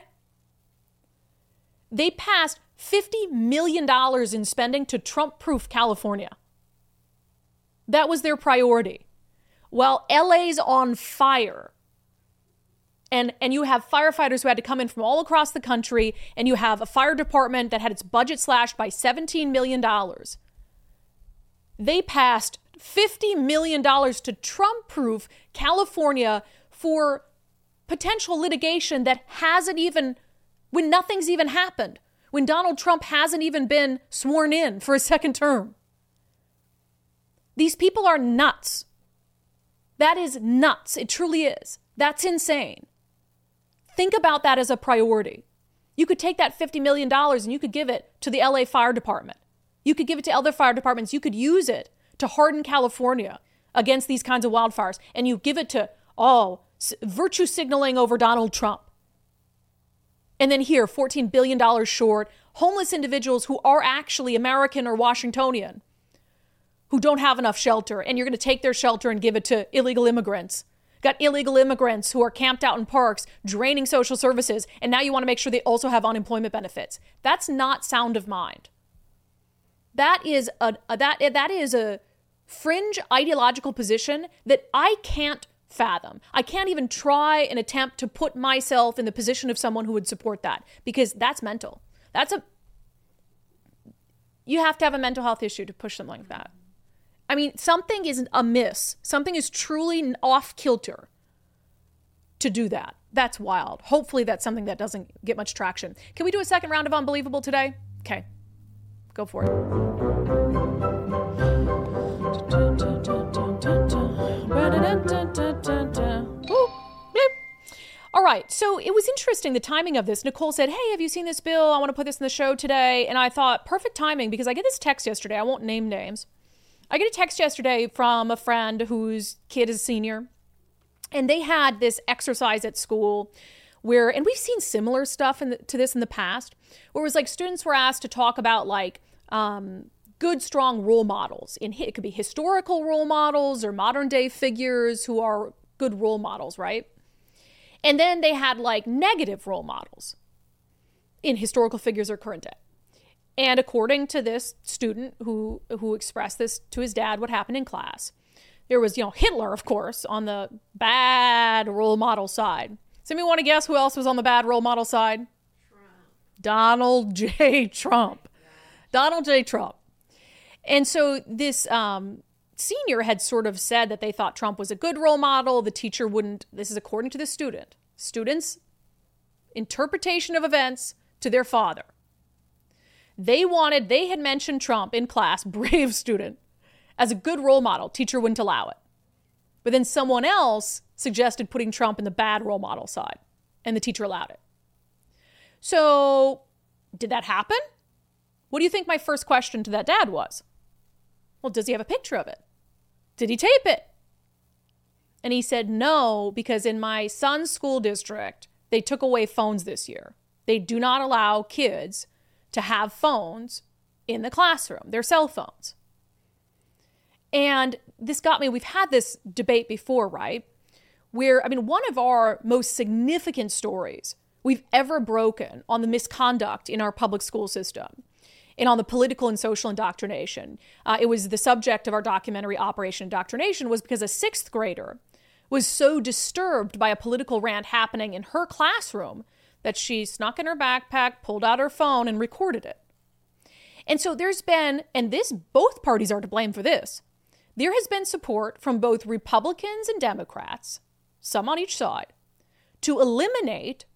They passed fifty million dollars in spending to Trump-proof California. That was their priority. While L A's on fire, and, and you have firefighters who had to come in from all across the country, and you have a fire department that had its budget slashed by seventeen million dollars. They passed fifty million dollars to Trump-proof California for potential litigation that hasn't even, when nothing's even happened, when Donald Trump hasn't even been sworn in for a second term. These people are nuts. That is nuts. It truly is. That's insane. Think about that as a priority. You could take that fifty million dollars and you could give it to the L A Fire Department. You could give it to other fire departments. You could use it to harden California against these kinds of wildfires. And you give it to, oh, virtue signaling over Donald Trump. And then here, fourteen billion dollars short, homeless individuals who are actually American or Washingtonian, who don't have enough shelter, and you're going to take their shelter and give it to illegal immigrants. Got illegal immigrants who are camped out in parks, draining social services, and now you want to make sure they also have unemployment benefits. That's not sound of mind. That is a, a that that is a fringe ideological position that I can't fathom. I can't even try and attempt to put myself in the position of someone who would support that, because that's mental. That's a you have to have a mental health issue to push something like that. I mean, something is amiss. Something is truly off kilter to do that. That's wild. Hopefully that's something that doesn't get much traction. Can we do a second round of Unbelievable today? Okay, go for it. Ooh, all right, so it was interesting, the timing of this. Nicole said, hey, have you seen this bill? I want to put this in the show today. And I thought, perfect timing, because I get this text yesterday. I won't name names. I get a text yesterday from a friend whose kid is a senior, and they had this exercise at school where, and we've seen similar stuff in the, to this in the past, where it was like students were asked to talk about like um, good, strong role models. In it could be historical role models or modern day figures who are good role models, right? And then they had like negative role models in historical figures or current day. And according to this student who who expressed this to his dad, what happened in class, there was, you know, Hitler, of course, on the bad role model side. Does anybody want to guess who else was on the bad role model side? Trump. Donald J. Trump. Donald J. Trump. And so this um, senior had sort of said that they thought Trump was a good role model. The teacher wouldn't, this is according to the student, student's interpretation of events to their father. They wanted, they had mentioned Trump in class, brave student, as a good role model. Teacher wouldn't allow it. But then someone else suggested putting Trump in the bad role model side, and the teacher allowed it. So did that happen? What do you think my first question to that dad was? Well, does he have a picture of it? Did he tape it? And he said, no, because in my son's school district, they took away phones this year. They do not allow kids to have phones in the classroom, their cell phones. And this got me, we've had this debate before, right? Where, I mean, one of our most significant stories we've ever broken on the misconduct in our public school system and on the political and social indoctrination, uh, it was the subject of our documentary Operation Indoctrination, was because a sixth grader was so disturbed by a political rant happening in her classroom that she snuck in her backpack, pulled out her phone, and recorded it. And so there's been, and this, both parties are to blame for this, there has been support from both Republicans and Democrats, some on each side, to eliminate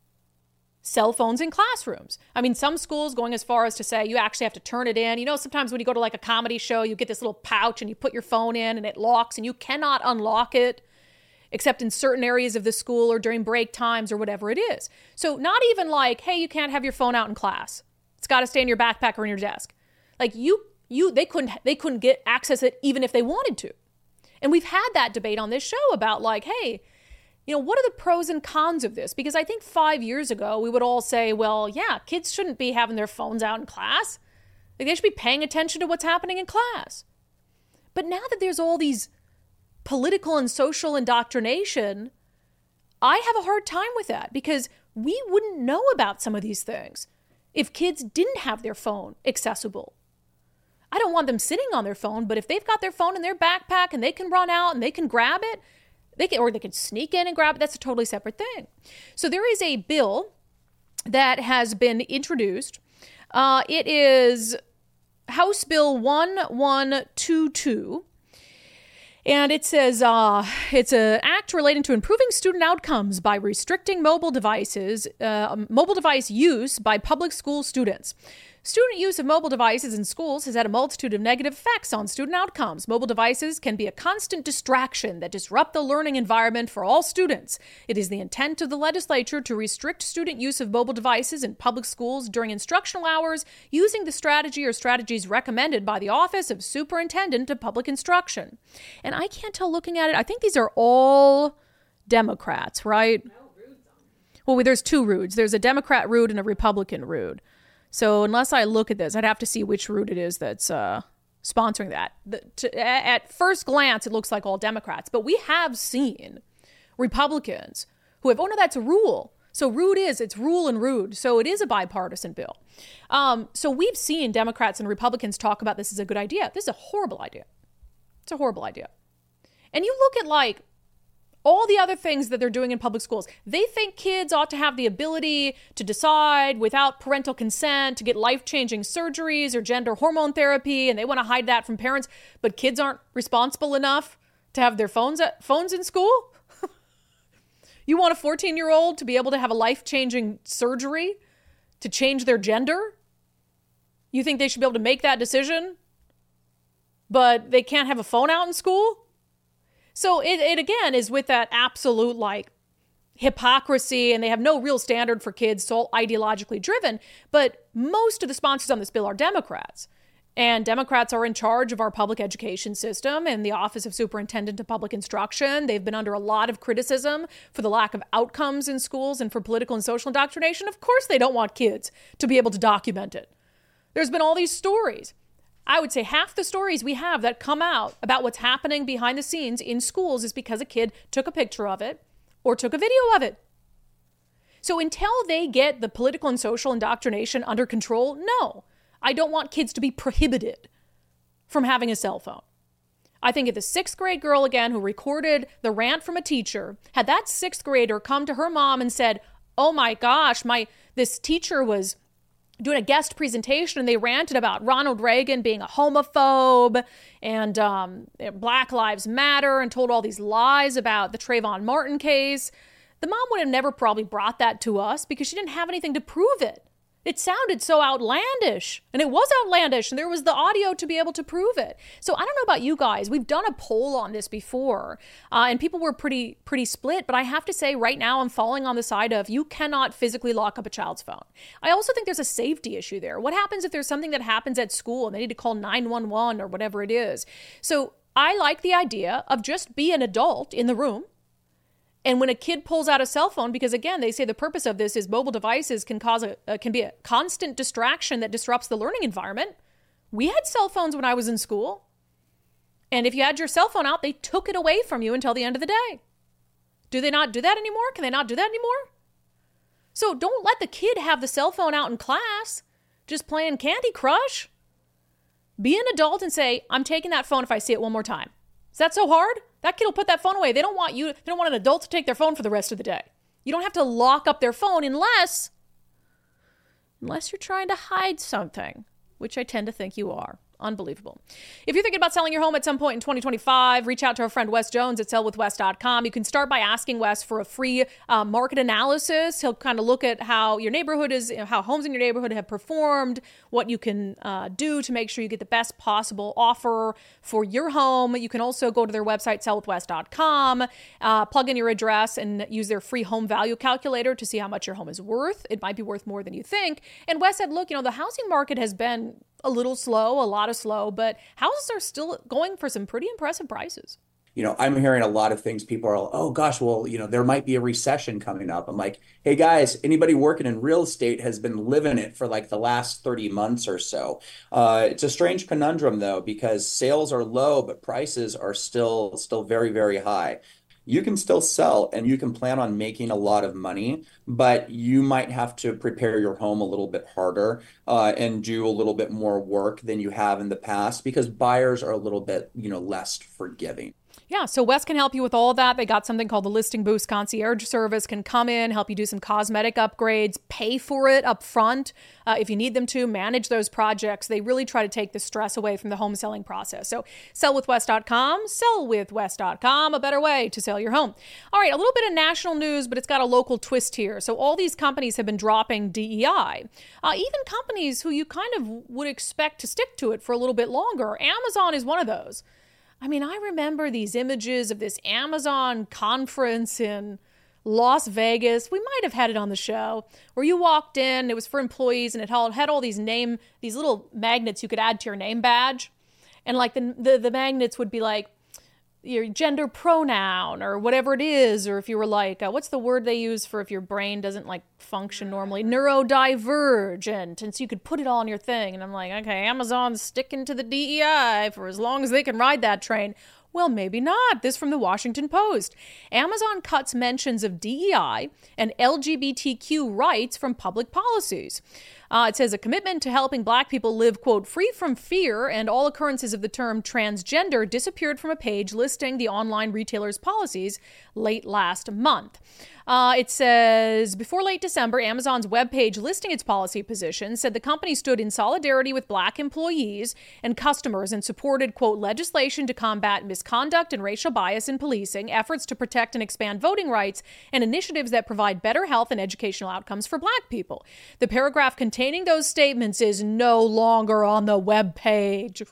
cell phones in classrooms. I mean, some schools going as far as to say you actually have to turn it in. You know, sometimes when you go to like a comedy show, you get this little pouch and you put your phone in and it locks and you cannot unlock it except in certain areas of the school or during break times or whatever it is. So not even like, hey, you can't have your phone out in class. It's got to stay in your backpack or in your desk. Like you, you, they couldn't, they couldn't get access it even if they wanted to. And we've had that debate on this show about like, hey, you know, what are the pros and cons of this? Because I think five years ago, we would all say, well, yeah, kids shouldn't be having their phones out in class. Like, they should be paying attention to what's happening in class. But now that there's all these political and social indoctrination, I have a hard time with that because we wouldn't know about some of these things if kids didn't have their phone accessible. I don't want them sitting on their phone, but if they've got their phone in their backpack and they can run out and they can grab it, they can, or they can sneak in and grab it, that's a totally separate thing. So there is a bill that has been introduced. Uh, it is House Bill one one two two. And it says uh, it's an act relating to improving student outcomes by restricting mobile devices, uh, mobile device use by public school students. Student use of mobile devices in schools has had a multitude of negative effects on student outcomes. Mobile devices can be a constant distraction that disrupt the learning environment for all students. It is the intent of the legislature to restrict student use of mobile devices in public schools during instructional hours using the strategy or strategies recommended by the Office of Superintendent of Public Instruction. And I can't tell looking at it, I think these are all Democrats, right? Well, there's two Rudes. There's a Democrat Rude and a Republican Rude. So unless I look at this, I'd have to see which route it is that's uh, sponsoring that. The, to, at first glance, it looks like all Democrats. But we have seen Republicans who have, oh, no, that's a rule. So rude is, it's rule and rude. So it is a bipartisan bill. Um, so we've seen Democrats and Republicans talk about this as a good idea. This is a horrible idea. It's a horrible idea. And you look at like all the other things that they're doing in public schools. They think kids ought to have the ability to decide without parental consent to get life-changing surgeries or gender hormone therapy, and they want to hide that from parents, but kids aren't responsible enough to have their phones at, phones in school? You want a fourteen-year-old to be able to have a life-changing surgery to change their gender? You think they should be able to make that decision, but they can't have a phone out in school? So it, it again is with that absolute like hypocrisy, and they have no real standard for kids. It's all ideologically driven. But most of the sponsors on this bill are Democrats. And Democrats are in charge of our public education system and the Office of Superintendent of Public Instruction. They've been under a lot of criticism for the lack of outcomes in schools and for political and social indoctrination. Of course, they don't want kids to be able to document it. There's been all these stories. I would say half the stories we have that come out about what's happening behind the scenes in schools is because a kid took a picture of it or took a video of it. So until they get the political and social indoctrination under control, no. I don't want kids to be prohibited from having a cell phone. I think if the sixth grade girl, again, who recorded the rant from a teacher, had that sixth grader come to her mom and said, oh my gosh, my this teacher was doing a guest presentation and they ranted about Ronald Reagan being a homophobe and um, Black Lives Matter and told all these lies about the Trayvon Martin case, the mom would have never probably brought that to us because she didn't have anything to prove it. It sounded so outlandish, and it was outlandish, and there was the audio to be able to prove it. So I don't know about you guys. We've done a poll on this before, uh, and people were pretty pretty split, but I have to say right now I'm falling on the side of you cannot physically lock up a child's phone. I also think there's a safety issue there. What happens if there's something that happens at school and they need to call nine one one or whatever it is? So I like the idea of just be an adult in the room. And when a kid pulls out a cell phone, because again, they say the purpose of this is mobile devices can cause a, uh, can be a constant distraction that disrupts the learning environment. We had cell phones when I was in school. And if you had your cell phone out, they took it away from you until the end of the day. Do they not do that anymore? Can they not do that anymore? So don't let the kid have the cell phone out in class, just playing Candy Crush. Be an adult and say, I'm taking that phone if I see it one more time. Is that so hard? That kid will put that phone away. They don't want you, they don't want an adult to take their phone for the rest of the day. You don't have to lock up their phone unless, unless you're trying to hide something, which I tend to think you are. Unbelievable. If you're thinking about selling your home at some point in twenty twenty-five, reach out to our friend Wes Jones at sell with wes dot com. You can start by asking Wes for a free uh, market analysis. He'll kind of look at how your neighborhood is, how homes in your neighborhood have performed, what you can uh, do to make sure you get the best possible offer for your home. You can also go to their website, sell with wes dot com, uh, plug in your address and use their free home value calculator to see how much your home is worth. It might be worth more than you think. And Wes said, look, you know, the housing market has been a little slow, a lot of slow, but houses are still going for some pretty impressive prices. You know, I'm hearing a lot of things. People are, oh gosh, well, you know, there might be a recession coming up. I'm like, hey guys, anybody working in real estate has been living it for like the last thirty months or so. Uh, it's a strange conundrum though, because sales are low, but prices are still still very, very high. You can still sell and you can plan on making a lot of money, but you might have to prepare your home a little bit harder uh, and do a little bit more work than you have in the past because buyers are a little bit, you know, less forgiving. Yeah, so Wes can help you with all that. They got something called the Listing Boost Concierge Service, can come in, help you do some cosmetic upgrades, pay for it up front uh, if you need them to, manage those projects. They really try to take the stress away from the home selling process. So sell with wes dot com, sell with wes dot com, a better way to sell your home. All right, a little bit of national news, but it's got a local twist here. So all these companies have been dropping D E I, uh, even companies who you kind of would expect to stick to it for a little bit longer. Amazon is one of those. I mean, I remember these images of this Amazon conference in Las Vegas. We might have had it on the show where you walked in, it was for employees, and it had all these name, these little magnets you could add to your name badge. And like the, the, the magnets would be like your gender pronoun or whatever it is. Or if you were like, uh, what's the word they use for if your brain doesn't like function normally? Neurodivergent. And so you could put it all on your thing. And I'm like, okay, Amazon's sticking to the D E I for as long as they can ride that train. Well, maybe not. This from the Washington Post. Amazon cuts mentions of D E I and L G B T Q rights from public policies. Uh, it says a commitment to helping Black people live, quote, free from fear and all occurrences of the term transgender disappeared from a page listing the online retailer's policies late last month. Uh, it says, before late December, Amazon's webpage listing its policy position said the company stood in solidarity with Black employees and customers and supported, quote, legislation to combat misconduct and racial bias in policing, efforts to protect and expand voting rights, and initiatives that provide better health and educational outcomes for Black people. The paragraph containing those statements is no longer on the webpage.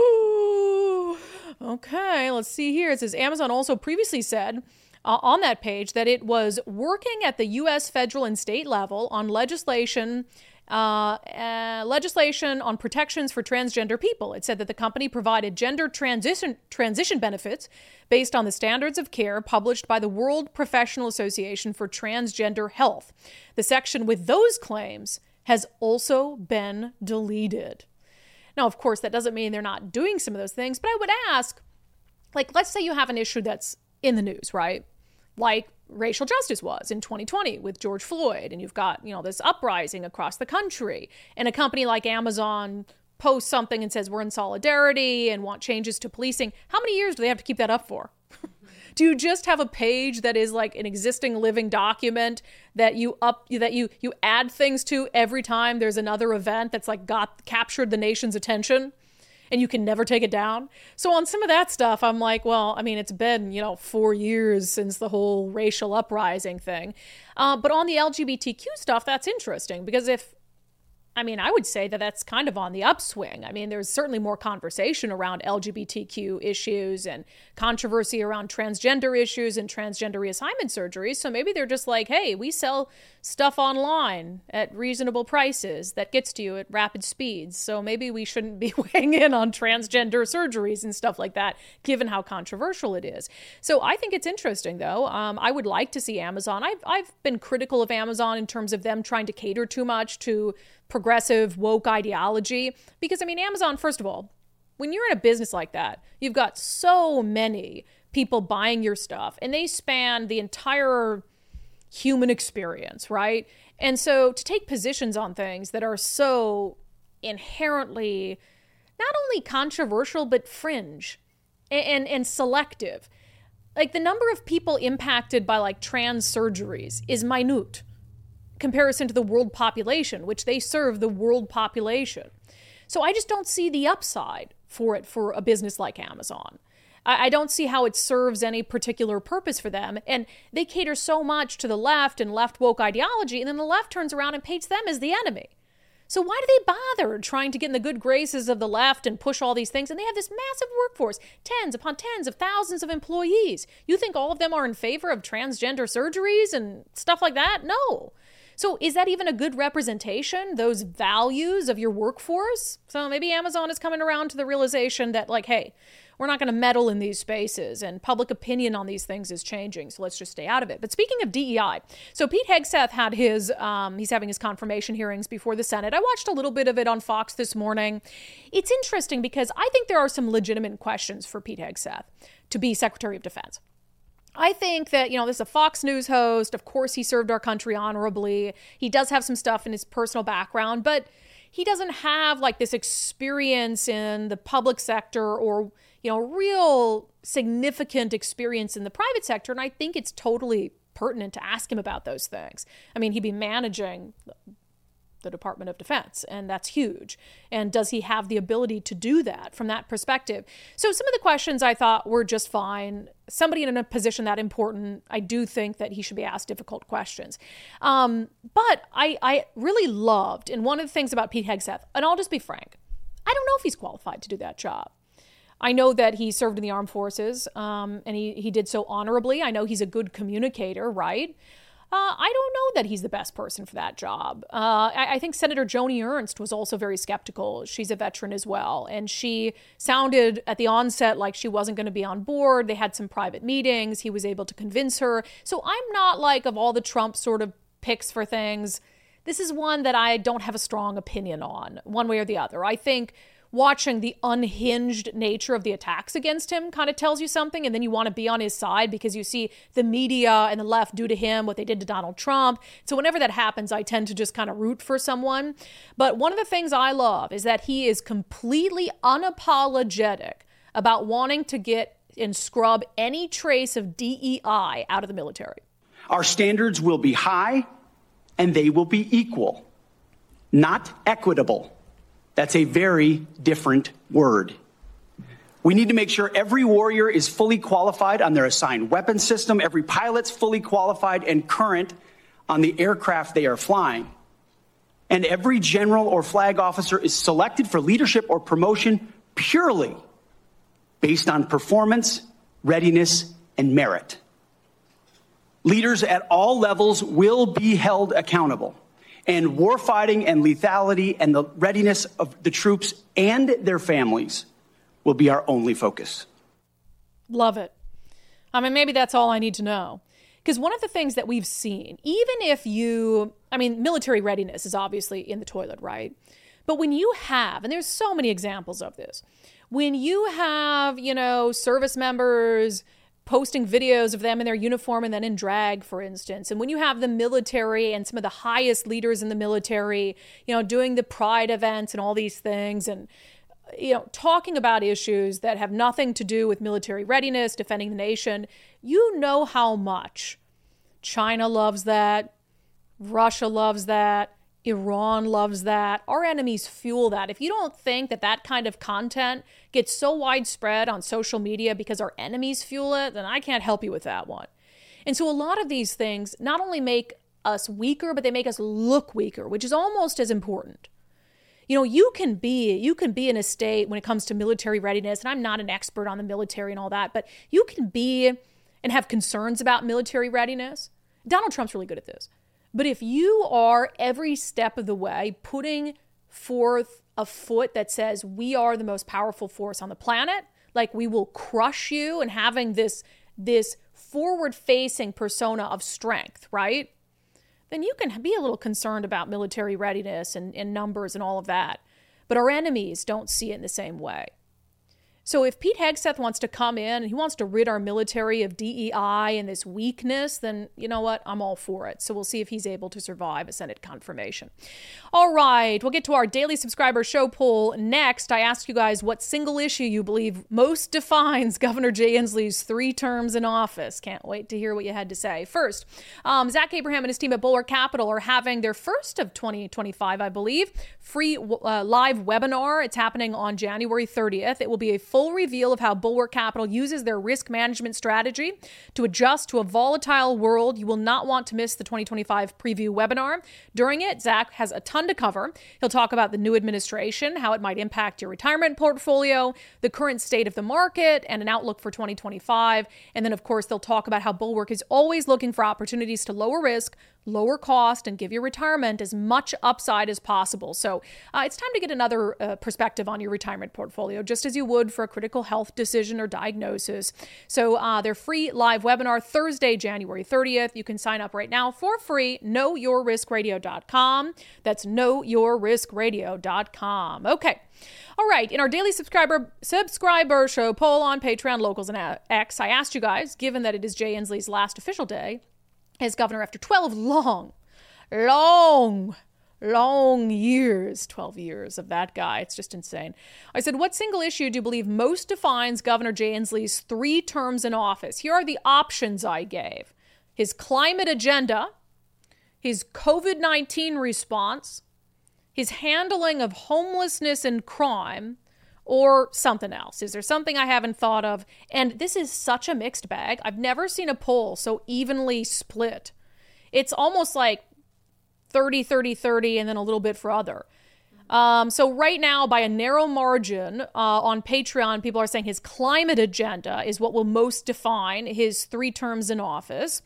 Okay, let's see here. It says Amazon also previously said Uh, on that page that it was working at the U S federal and state level on legislation Uh, uh, legislation on protections for transgender people. It said that the company provided gender transition transition benefits based on the standards of care published by the World Professional Association for Transgender Health. The section with those claims has also been deleted. Now, of course, that doesn't mean they're not doing some of those things, but I would ask, like, let's say you have an issue that's in the news, right? Like racial justice was in twenty twenty with George Floyd, and you've got, you know, this uprising across the country, and a company like Amazon posts something and says we're in solidarity and want changes to policing. How many years do they have to keep that up for? Do you just have a page that is like an existing living document that you up that you you add things to every time there's another event that's like got captured the nation's attention? And you can never take it down. So on some of that stuff, I'm like, well, I mean, it's been, you know, four years since the whole racial uprising thing. Uh, but on the L G B T Q stuff, that's interesting because if, I mean, I would say that that's kind of on the upswing. I mean, there's certainly more conversation around L G B T Q issues and controversy around transgender issues and transgender reassignment surgeries. So maybe they're just like, hey, we sell stuff online at reasonable prices that gets to you at rapid speeds. So maybe we shouldn't be weighing in on transgender surgeries and stuff like that, given how controversial it is. So I think it's interesting, though. Um, I would like to see Amazon. I've, I've been critical of Amazon in terms of them trying to cater too much to progressive woke ideology. Because, I mean, Amazon, first of all, when you're in a business like that, you've got so many people buying your stuff and they span the entire human experience, right? And so to take positions on things that are so inherently not only controversial, but fringe and, and, and selective. Like the number of people impacted by like trans surgeries is minute comparison to the world population, which they serve the world population. So I just don't see the upside for it for a business like Amazon. I, I don't see how it serves any particular purpose for them. And they cater so much to the left and left woke ideology, and then the left turns around and paints them as the enemy. So why do they bother trying to get in the good graces of the left and push all these things? And they have this massive workforce, tens upon tens of thousands of employees. You think all of them are in favor of transgender surgeries and stuff like that? No. So is that even a good representation, those values of your workforce? So maybe Amazon is coming around to the realization that, like, hey, we're not going to meddle in these spaces, and public opinion on these things is changing, so let's just stay out of it. But speaking of D E I, so Pete Hegseth had his, um, he's having his confirmation hearings before the Senate. I watched a little bit of it on Fox this morning. It's interesting because I think there are some legitimate questions for Pete Hegseth to be Secretary of Defense. I think that, you know, this is a Fox News host. Of course, he served our country honorably. He does have some stuff in his personal background, but he doesn't have like this experience in the public sector or, you know, real significant experience in the private sector. And I think it's totally pertinent to ask him about those things. I mean, he'd be managing the Department of Defense, and that's huge. And does he have the ability to do that from that perspective? So some of the questions I thought were just fine. Somebody in a position that important, I do think that he should be asked difficult questions. Um, but I, I really loved, and one of the things about Pete Hegseth, and I'll just be frank, I don't know if he's qualified to do that job. I know that he served in the armed forces, um, and he, he did so honorably. I know he's a good communicator, right? Uh, I don't know that he's the best person for that job. Uh, I, I think Senator Joni Ernst was also very skeptical. She's a veteran as well. And she sounded at the onset like she wasn't going to be on board. They had some private meetings. He was able to convince her. So I'm not like of all the Trump sort of picks for things. This is one that I don't have a strong opinion on, one way or the other. I think watching the unhinged nature of the attacks against him kind of tells you something, and then you want to be on his side because you see the media and the left do to him what they did to Donald Trump. So whenever that happens, I tend to just kind of root for someone. But one of the things I love is that he is completely unapologetic about wanting to get and scrub any trace of D E I out of the military. Our standards will be high and they will be equal, not equitable. That's a very different word. We need to make sure every warrior is fully qualified on their assigned weapon system, every pilot's fully qualified and current on the aircraft they are flying, and every general or flag officer is selected for leadership or promotion purely based on performance, readiness, and merit. Leaders at all levels will be held accountable. And warfighting and lethality and the readiness of the troops and their families will be our only focus. Love it. I mean, maybe that's all I need to know. Because one of the things that we've seen, even if you, I mean, military readiness is obviously in the toilet, right? But when you have, and there's so many examples of this, when you have, you know, service members posting videos of them in their uniform and then in drag, for instance, and when you have the military and some of the highest leaders in the military, you know, doing the pride events and all these things, and you know, talking about issues that have nothing to do with military readiness, defending the nation, you know how much China loves that, Russia loves that, Iran loves that. Our enemies fuel that. If you don't think that that kind of content gets so widespread on social media because our enemies fuel it, then I can't help you with that one. And so a lot of these things not only make us weaker, but they make us look weaker, which is almost as important. You know, you can be, you can be in a state when it comes to military readiness, and I'm not an expert on the military and all that, but you can be and have concerns about military readiness. Donald Trump's really good at this. But if you are every step of the way putting forth a foot that says we are the most powerful force on the planet, like we will crush you, and having this, this forward-facing persona of strength, right? Then you can be a little concerned about military readiness and, and numbers and all of that. But our enemies don't see it in the same way. So if Pete Hegseth wants to come in and he wants to rid our military of D E I and this weakness, then you know what? I'm all for it. So we'll see if he's able to survive a Senate confirmation. All right, we'll get to our daily subscriber show poll next. I asked you guys what single issue you believe most defines Governor Jay Inslee's three terms in office. Can't wait to hear what you had to say. First, um, Zach Abraham and his team at Bulwark Capital are having their first of twenty twenty-five, I believe, free uh, live webinar. It's happening on January thirtieth. It will be a full reveal of how Bulwark Capital uses their risk management strategy to adjust to a volatile world. You will not want to miss the twenty twenty-five preview webinar. During it, Zach has a ton to cover. He'll talk about the new administration, how it might impact your retirement portfolio, the current state of the market, and an outlook for twenty twenty-five. And then, of course, they'll talk about how Bulwark is always looking for opportunities to lower risk, lower cost, and give your retirement as much upside as possible. So uh, it's time to get another uh, perspective on your retirement portfolio, just as you would for a critical health decision or diagnosis. So uh, their free live webinar, Thursday, January thirtieth. You can sign up right now for free, know your risk radio dot com. That's know your risk radio dot com. Okay. All right. In our daily subscriber subscriber show poll on Patreon, Locals, and X, I asked you guys, given that it is Jay Inslee's last official day as governor after twelve long, long, long years, twelve years of that guy. It's just insane. I said, what single issue do you believe most defines Governor Jay Inslee's three terms in office? Here are the options I gave. His climate agenda, his covid nineteen response, his handling of homelessness and crime, or something else. Is there something I haven't thought of? And this is such a mixed bag. I've never seen a poll so evenly split. It's almost like thirty, thirty, thirty, and then a little bit for other. Um, so right now, by a narrow margin, uh, on Patreon, people are saying his climate agenda is what will most define his three terms in office.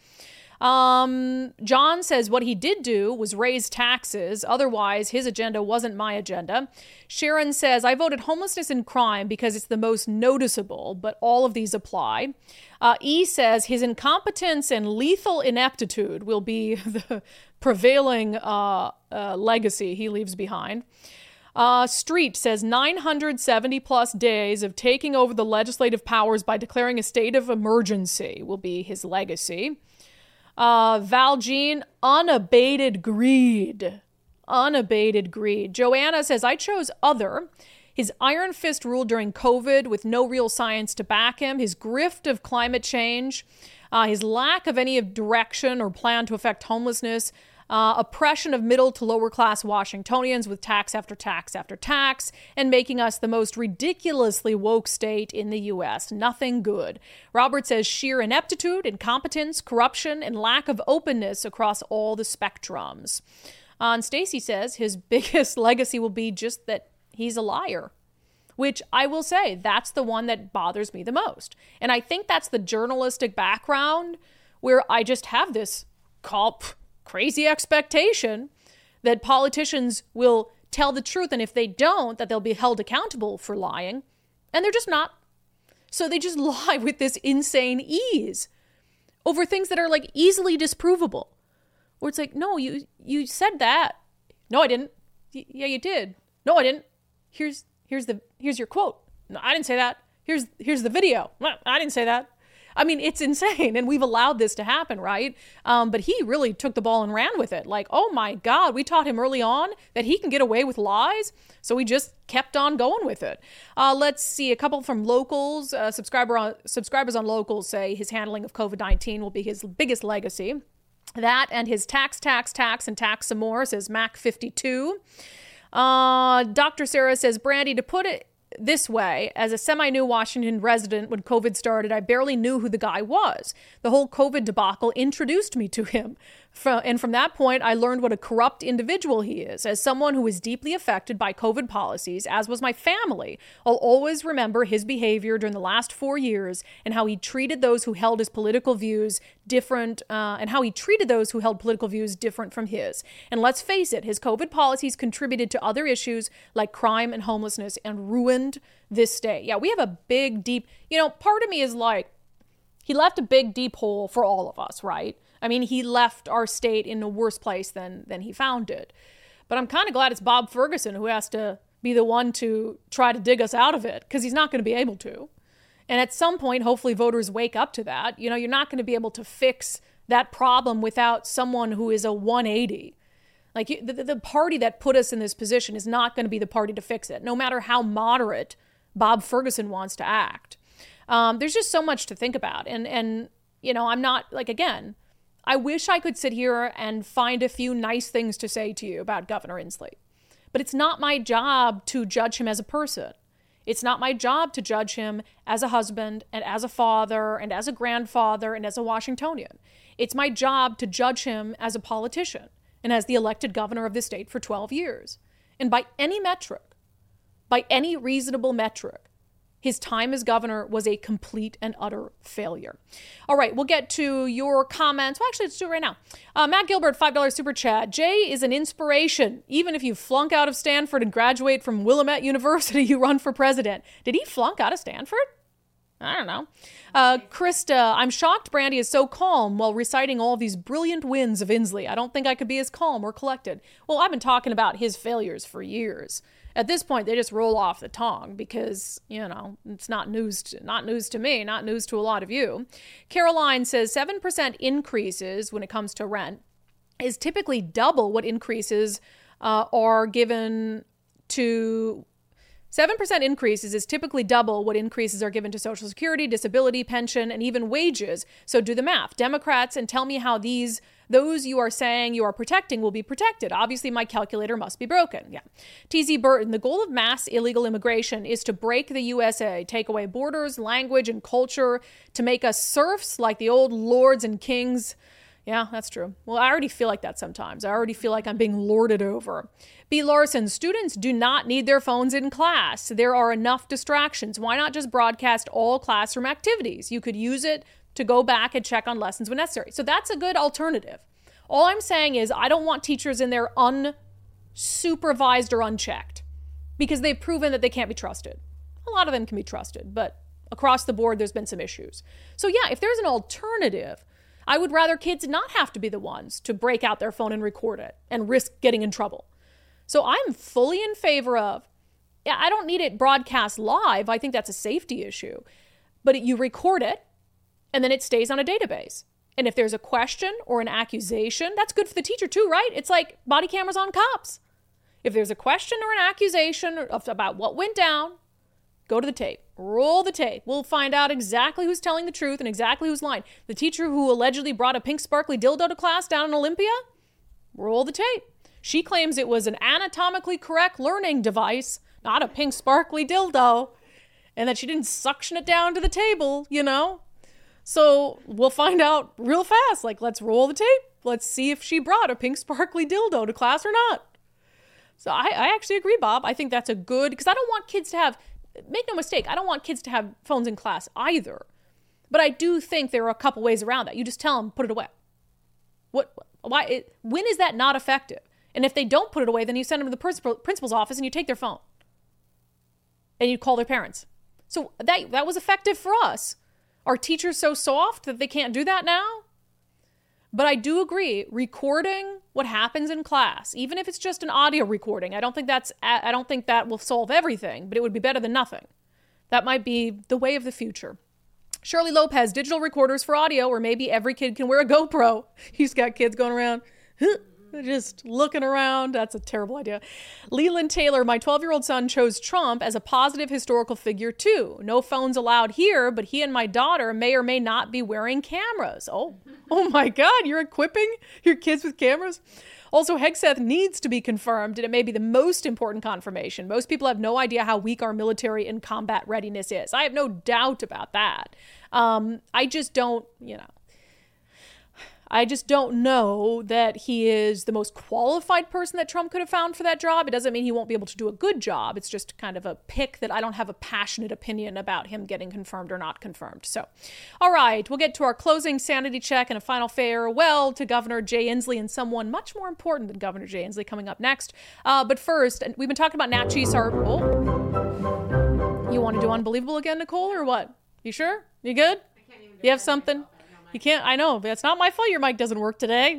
Um, John says what he did do was raise taxes. Otherwise, his agenda wasn't my agenda. Sharon says, I voted homelessness and crime because it's the most noticeable, but all of these apply. Uh, E says his incompetence and lethal ineptitude will be the prevailing uh, uh, legacy he leaves behind. Uh, Street says nine hundred seventy plus days of taking over the legislative powers by declaring a state of emergency will be his legacy. Uh, Val Jean, unabated greed. Unabated greed. Joanna says, I chose other. His iron fist rule during COVID with no real science to back him. His grift of climate change. Uh, his lack of any direction or plan to affect homelessness. Uh, oppression of middle to lower class Washingtonians with tax after tax after tax, and making us the most ridiculously woke state in the U S. Nothing good. Robert says sheer ineptitude, incompetence, corruption, and lack of openness across all the spectrums. Uh, and Stacy says his biggest legacy will be just that he's a liar, which I will say that's the one that bothers me the most. And I think that's the journalistic background where I just have this call. Crazy expectation that politicians will tell the truth, and if they don't, that they'll be held accountable for lying. And they're just not. So they just lie with this insane ease over things that are like easily disprovable. Or it's like, no, you you said that. No, I didn't. Y- yeah, you did. No, I didn't. Here's here's the here's your quote. No, I didn't say that. Here's here's the video. No, I didn't say that. I mean, it's insane, and we've allowed this to happen, right? Um, but he really took the ball and ran with it. Like, oh my God, we taught him early on that he can get away with lies, so he just kept on going with it. Uh, let's see, a couple from Locals. Uh, subscriber on, subscribers on Locals say his handling of covid nineteen will be his biggest legacy. That and his tax, tax, tax, and tax some more, says Mac fifty-two. Uh, Doctor Sarah says, Brandy, to put it this way, as a semi-new Washington resident when COVID started, I barely knew who the guy was. The whole COVID debacle introduced me to him. And from that point, I learned what a corrupt individual he is. As someone who was deeply affected by COVID policies, as was my family, I'll always remember his behavior during the last four years and how he treated those who held his political views different, uh, and how he treated those who held political views different from his. And let's face it, his COVID policies contributed to other issues like crime and homelessness and ruined this state. Yeah, we have a big, deep, you know, part of me is like, he left a big, deep hole for all of us, right? I mean, he left our state in a worse place than than he found it. But I'm kind of glad it's Bob Ferguson who has to be the one to try to dig us out of it, because he's not going to be able to. And at some point, hopefully voters wake up to that. You know, you're not going to be able to fix that problem without someone who is a one eighty. Like the, the party that put us in this position is not going to be the party to fix it, no matter how moderate Bob Ferguson wants to act. Um, there's just so much to think about. And, and you know, I'm not, like, again, I wish I could sit here and find a few nice things to say to you about Governor Inslee. But it's not my job to judge him as a person. It's not my job to judge him as a husband and as a father and as a grandfather and as a Washingtonian. It's my job to judge him as a politician and as the elected governor of this state for twelve years. And by any metric, by any reasonable metric, his time as governor was a complete and utter failure. All right, we'll get to your comments. Well, actually, let's do it right now. Uh, Matt Gilbert, five dollars super chat. Jay is an inspiration. Even if you flunk out of Stanford and graduate from Willamette University, you run for president. Did he flunk out of Stanford? I don't know. Uh, Krista, I'm shocked Brandy is so calm while reciting all of these brilliant wins of Inslee. I don't think I could be as calm or collected. Well, I've been talking about his failures for years. At this point, they just roll off the tongue because, you know, it's not news to, not news to me, not news to a lot of you. Caroline says seven percent increases when it comes to rent is typically double what increases uh, are given to... seven percent increases is typically double what increases are given to Social Security, disability, pension, and even wages. So do the math, Democrats, and tell me how these... those you are saying you are protecting will be protected. Obviously, my calculator must be broken. Yeah. T Z Burton, the goal of mass illegal immigration is to break the U S A, take away borders, language, and culture, to make us serfs like the old lords and kings. Yeah, that's true. Well, I already feel like that sometimes. I already feel like I'm being lorded over. B. Larson, students do not need their phones in class. There are enough distractions. Why not just broadcast all classroom activities? You could use it to go back and check on lessons when necessary. So that's a good alternative. All I'm saying is I don't want teachers in there unsupervised or unchecked because they've proven that they can't be trusted. A lot of them can be trusted, but across the board, there's been some issues. So yeah, if there's an alternative, I would rather kids not have to be the ones to break out their phone and record it and risk getting in trouble. So I'm fully in favor of, yeah, I don't need it broadcast live. I think that's a safety issue. But you record it, and then it stays on a database. And if there's a question or an accusation, that's good for the teacher too, right? It's like body cameras on cops. If there's a question or an accusation about what went down, go to the tape, roll the tape. We'll find out exactly who's telling the truth and exactly who's lying. The teacher who allegedly brought a pink sparkly dildo to class down in Olympia, roll the tape. She claims it was an anatomically correct learning device, not a pink sparkly dildo, and that she didn't suction it down to the table, you know? So we'll find out real fast. Like, let's roll the tape. Let's see if she brought a pink sparkly dildo to class or not. So I, I actually agree, Bob. I think that's a good, because I don't want kids to have, make no mistake, I don't want kids to have phones in class either. But I do think there are a couple ways around that. You just tell them, put it away. What, why, it, when is that not effective? And if they don't put it away, then you send them to the principal, principal's office and you take their phone. And you call their parents. So that that was effective for us. Are teachers so soft that they can't do that now? But I do agree, recording what happens in class, even if it's just an audio recording, I don't think that's I don't think that will solve everything, but it would be better than nothing. That might be the way of the future. Shirley Lopez, digital recorders for audio, or maybe every kid can wear a GoPro. He's got kids going around, just looking around. That's a terrible idea. Leland Taylor, my twelve-year-old son chose Trump as a positive historical figure too. No phones allowed here, but he and my daughter may or may not be wearing cameras. Oh, oh my God, you're equipping your kids with cameras? Also, Hegseth needs to be confirmed, and it may be the most important confirmation. Most people have no idea how weak our military and combat readiness is. I have no doubt about that. Um, I just don't, you know, I just don't know that he is the most qualified person that Trump could have found for that job. It doesn't mean he won't be able to do a good job. It's just kind of a pick that I don't have a passionate opinion about him getting confirmed or not confirmed. So, all right, we'll get to our closing sanity check and a final farewell to Governor Jay Inslee and someone much more important than Governor Jay Inslee coming up next. Uh, but first, we've been talking about Natchez. Our, oh, you want to do Unbelievable again, Nicole, or what? You sure? You good? You have something? You can't, I know, but it's not my fault your mic doesn't work today.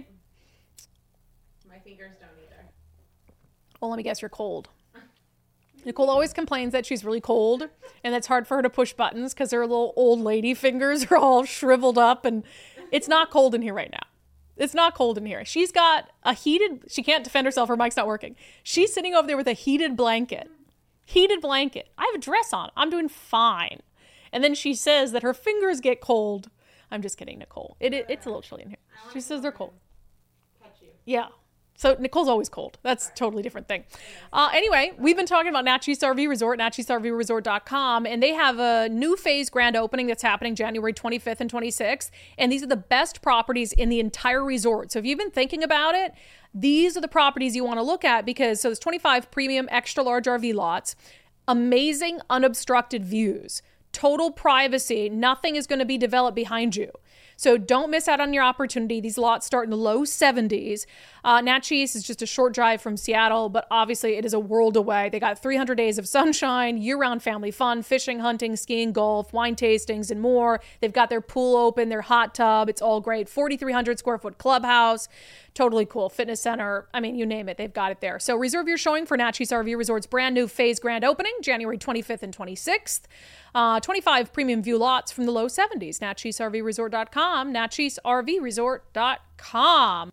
My fingers don't either. Well, let me guess, you're cold. Nicole always complains that she's really cold and it's hard for her to push buttons because her little old lady fingers are all shriveled up, and it's not cold in here right now. It's not cold in here. She's got a heated, she can't defend herself, her mic's not working. She's sitting over there with a heated blanket. Heated blanket. I have a dress on. I'm doing fine. And then she says that her fingers get cold. I'm just kidding, Nicole. It, it It's a little chilly in here. She says they're cold. Yeah. So Nicole's always cold. That's a totally different thing. Uh, anyway, we've been talking about Natchez R V Resort, Natchez R V Resort dot com, and they have a new phase grand opening that's happening January twenty-fifth and twenty-sixth. And these are the best properties in the entire resort. So if you've been thinking about it, these are the properties you want to look at, because so there's twenty-five premium extra large R V lots, amazing unobstructed views, total privacy. Nothing is going to be developed behind you. So don't miss out on your opportunity. These lots start in the low seventies. Uh, Natchez is just a short drive from Seattle, but obviously it is a world away. They got three hundred days of sunshine, year-round family fun, fishing, hunting, skiing, golf, wine tastings, and more. They've got their pool open, their hot tub. It's all great. forty-three hundred square foot clubhouse. Totally cool. Fitness center. I mean, you name it. They've got it there. So reserve your showing for Natchez R V Resort's brand new phase grand opening, January twenty-fifth and twenty-sixth. Uh, twenty-five premium view lots from the low seventies. Natchez R V Resort dot com. Natchez R V Resort dot com.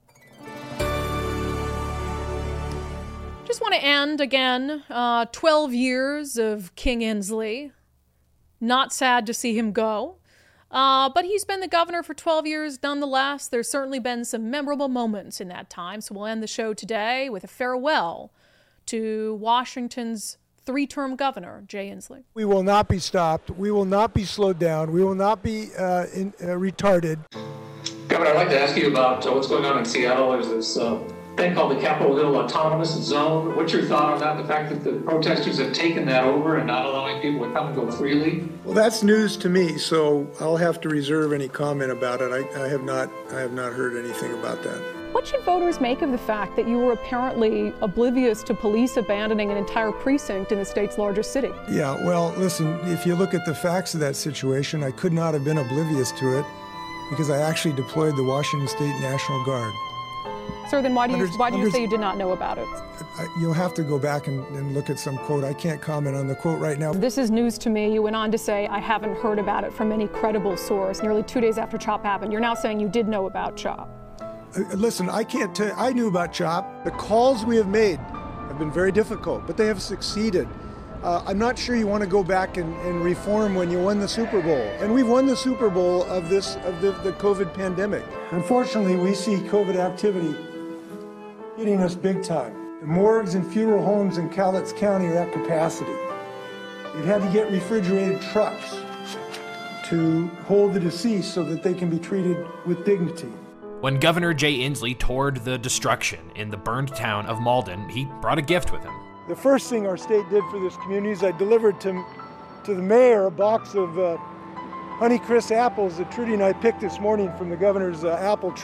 Just want to end again, uh, twelve years of King Inslee. Not sad to see him go. Uh, but he's been the governor for twelve years nonetheless. There's certainly been some memorable moments in that time. So we'll end the show today with a farewell to Washington's three-term governor, Jay Inslee. We will not be stopped. We will not be slowed down. We will not be uh, in, uh, retarded. Governor, I'd like to ask you about uh, what's going on in Seattle. There's this uh, thing called the Capitol Hill Autonomous Zone. What's your thought on that? The fact that the protesters have taken that over and not allowing people to come and go freely? Well, that's news to me, so I'll have to reserve any comment about it. I, I have not, I have not heard anything about that. What should voters make of the fact that you were apparently oblivious to police abandoning an entire precinct in the state's largest city? Yeah, well, listen, if you look at the facts of that situation, I could not have been oblivious to it because I actually deployed the Washington State National Guard. Sir, then why do you, Hundreds, why do you hundreds, say you did not know about it? I, you'll have to go back and, and look at some quote. I can't comment on the quote right now. This is news to me. You went on to say, I haven't heard about it from any credible source. Nearly two days after CHOP happened, you're now saying you did know about CHOP. Uh, listen, I can't tell you, I knew about CHOP. The calls we have made have been very difficult, but they have succeeded. Uh, I'm not sure you want to go back and, and reform when you won the Super Bowl. And we've won the Super Bowl of this of the, the COVID pandemic. Unfortunately, we see COVID activity hitting us big time. The morgues and funeral homes in Cowlitz County are at capacity. They've had to get refrigerated trucks to hold the deceased so that they can be treated with dignity. When Governor Jay Inslee toured the destruction in the burned town of Malden, he brought a gift with him. The first thing our state did for this community is I delivered to, to the mayor a box of uh, Honeycrisp apples that Trudy and I picked this morning from the governor's uh, apple tree.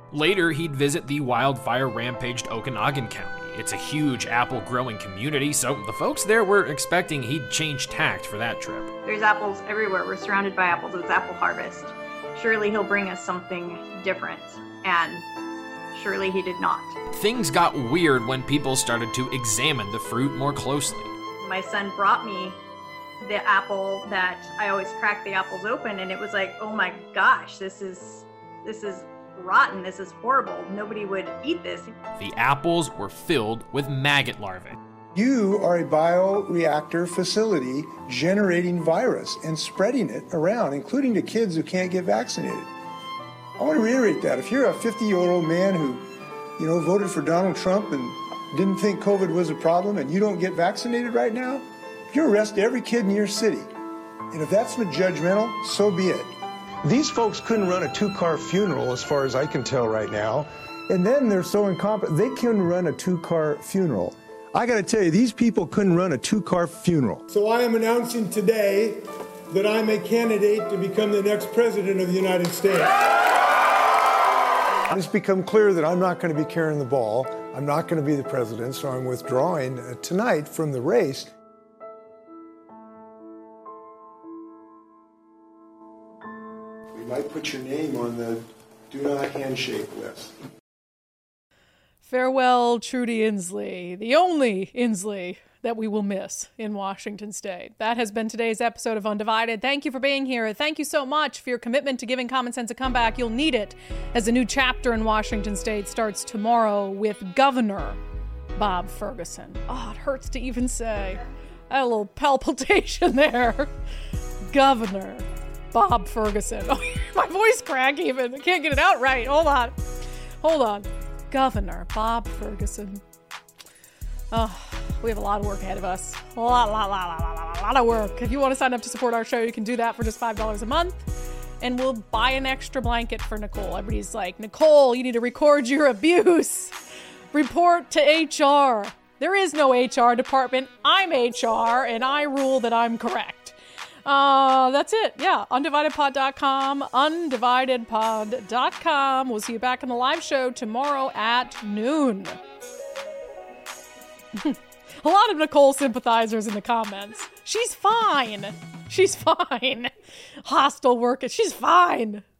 Later, he'd visit the wildfire-rampaged Okanagan County. It's a huge apple-growing community, so the folks there were expecting he'd change tact for that trip. There's apples everywhere. We're surrounded by apples. It's apple harvest. Surely he'll bring us something different. And surely he did not. Things got weird when people started to examine the fruit more closely. My son brought me the apple that I always crack the apples open, and it was like, oh my gosh, this is this is rotten. This is horrible. Nobody would eat this. The apples were filled with maggot larvae. You are a bioreactor facility generating virus and spreading it around, including to kids who can't get vaccinated. I want to reiterate that. If you're a fifty-year-old man who, you know, voted for Donald Trump and didn't think COVID was a problem and you don't get vaccinated right now, you arrest every kid in your city. And if that's not judgmental, so be it. These folks couldn't run a two-car funeral, as far as I can tell right now. And then they're so incompetent, they couldn't run a two-car funeral. I got to tell you, these people couldn't run a two-car funeral. So I am announcing today that I'm a candidate to become the next president of the United States. It's become clear that I'm not going to be carrying the ball. I'm not going to be the president, so I'm withdrawing uh, tonight from the race. We might put your name on the do not handshake list. Farewell, Trudy Inslee, the only Inslee that we will miss in Washington State. That has been today's episode of Undivided. Thank you for being here. Thank you so much for your commitment to giving Common Sense a comeback. You'll need it as a new chapter in Washington State starts tomorrow with Governor Bob Ferguson. Oh, it hurts to even say. I had a little palpitation there. Governor Bob Ferguson. Oh, my voice crack even. I can't get it out right. Hold on. Hold on. Governor Bob Ferguson. Oh, we have a lot of work ahead of us. A lot, lot, lot, lot, lot, lot, lot of work. If you want to sign up to support our show, you can do that for just five dollars a month. And we'll buy an extra blanket for Nicole. Everybody's like, Nicole, you need to record your abuse. Report to H R. There is no H R department. I'm H R, and I rule that I'm correct. Uh, that's it. Yeah, undivided pod dot com, undivided pod dot com. We'll see you back in the live show tomorrow at noon. A lot of Nicole sympathizers in the comments. She's fine. She's fine. Hostile worker. She's fine.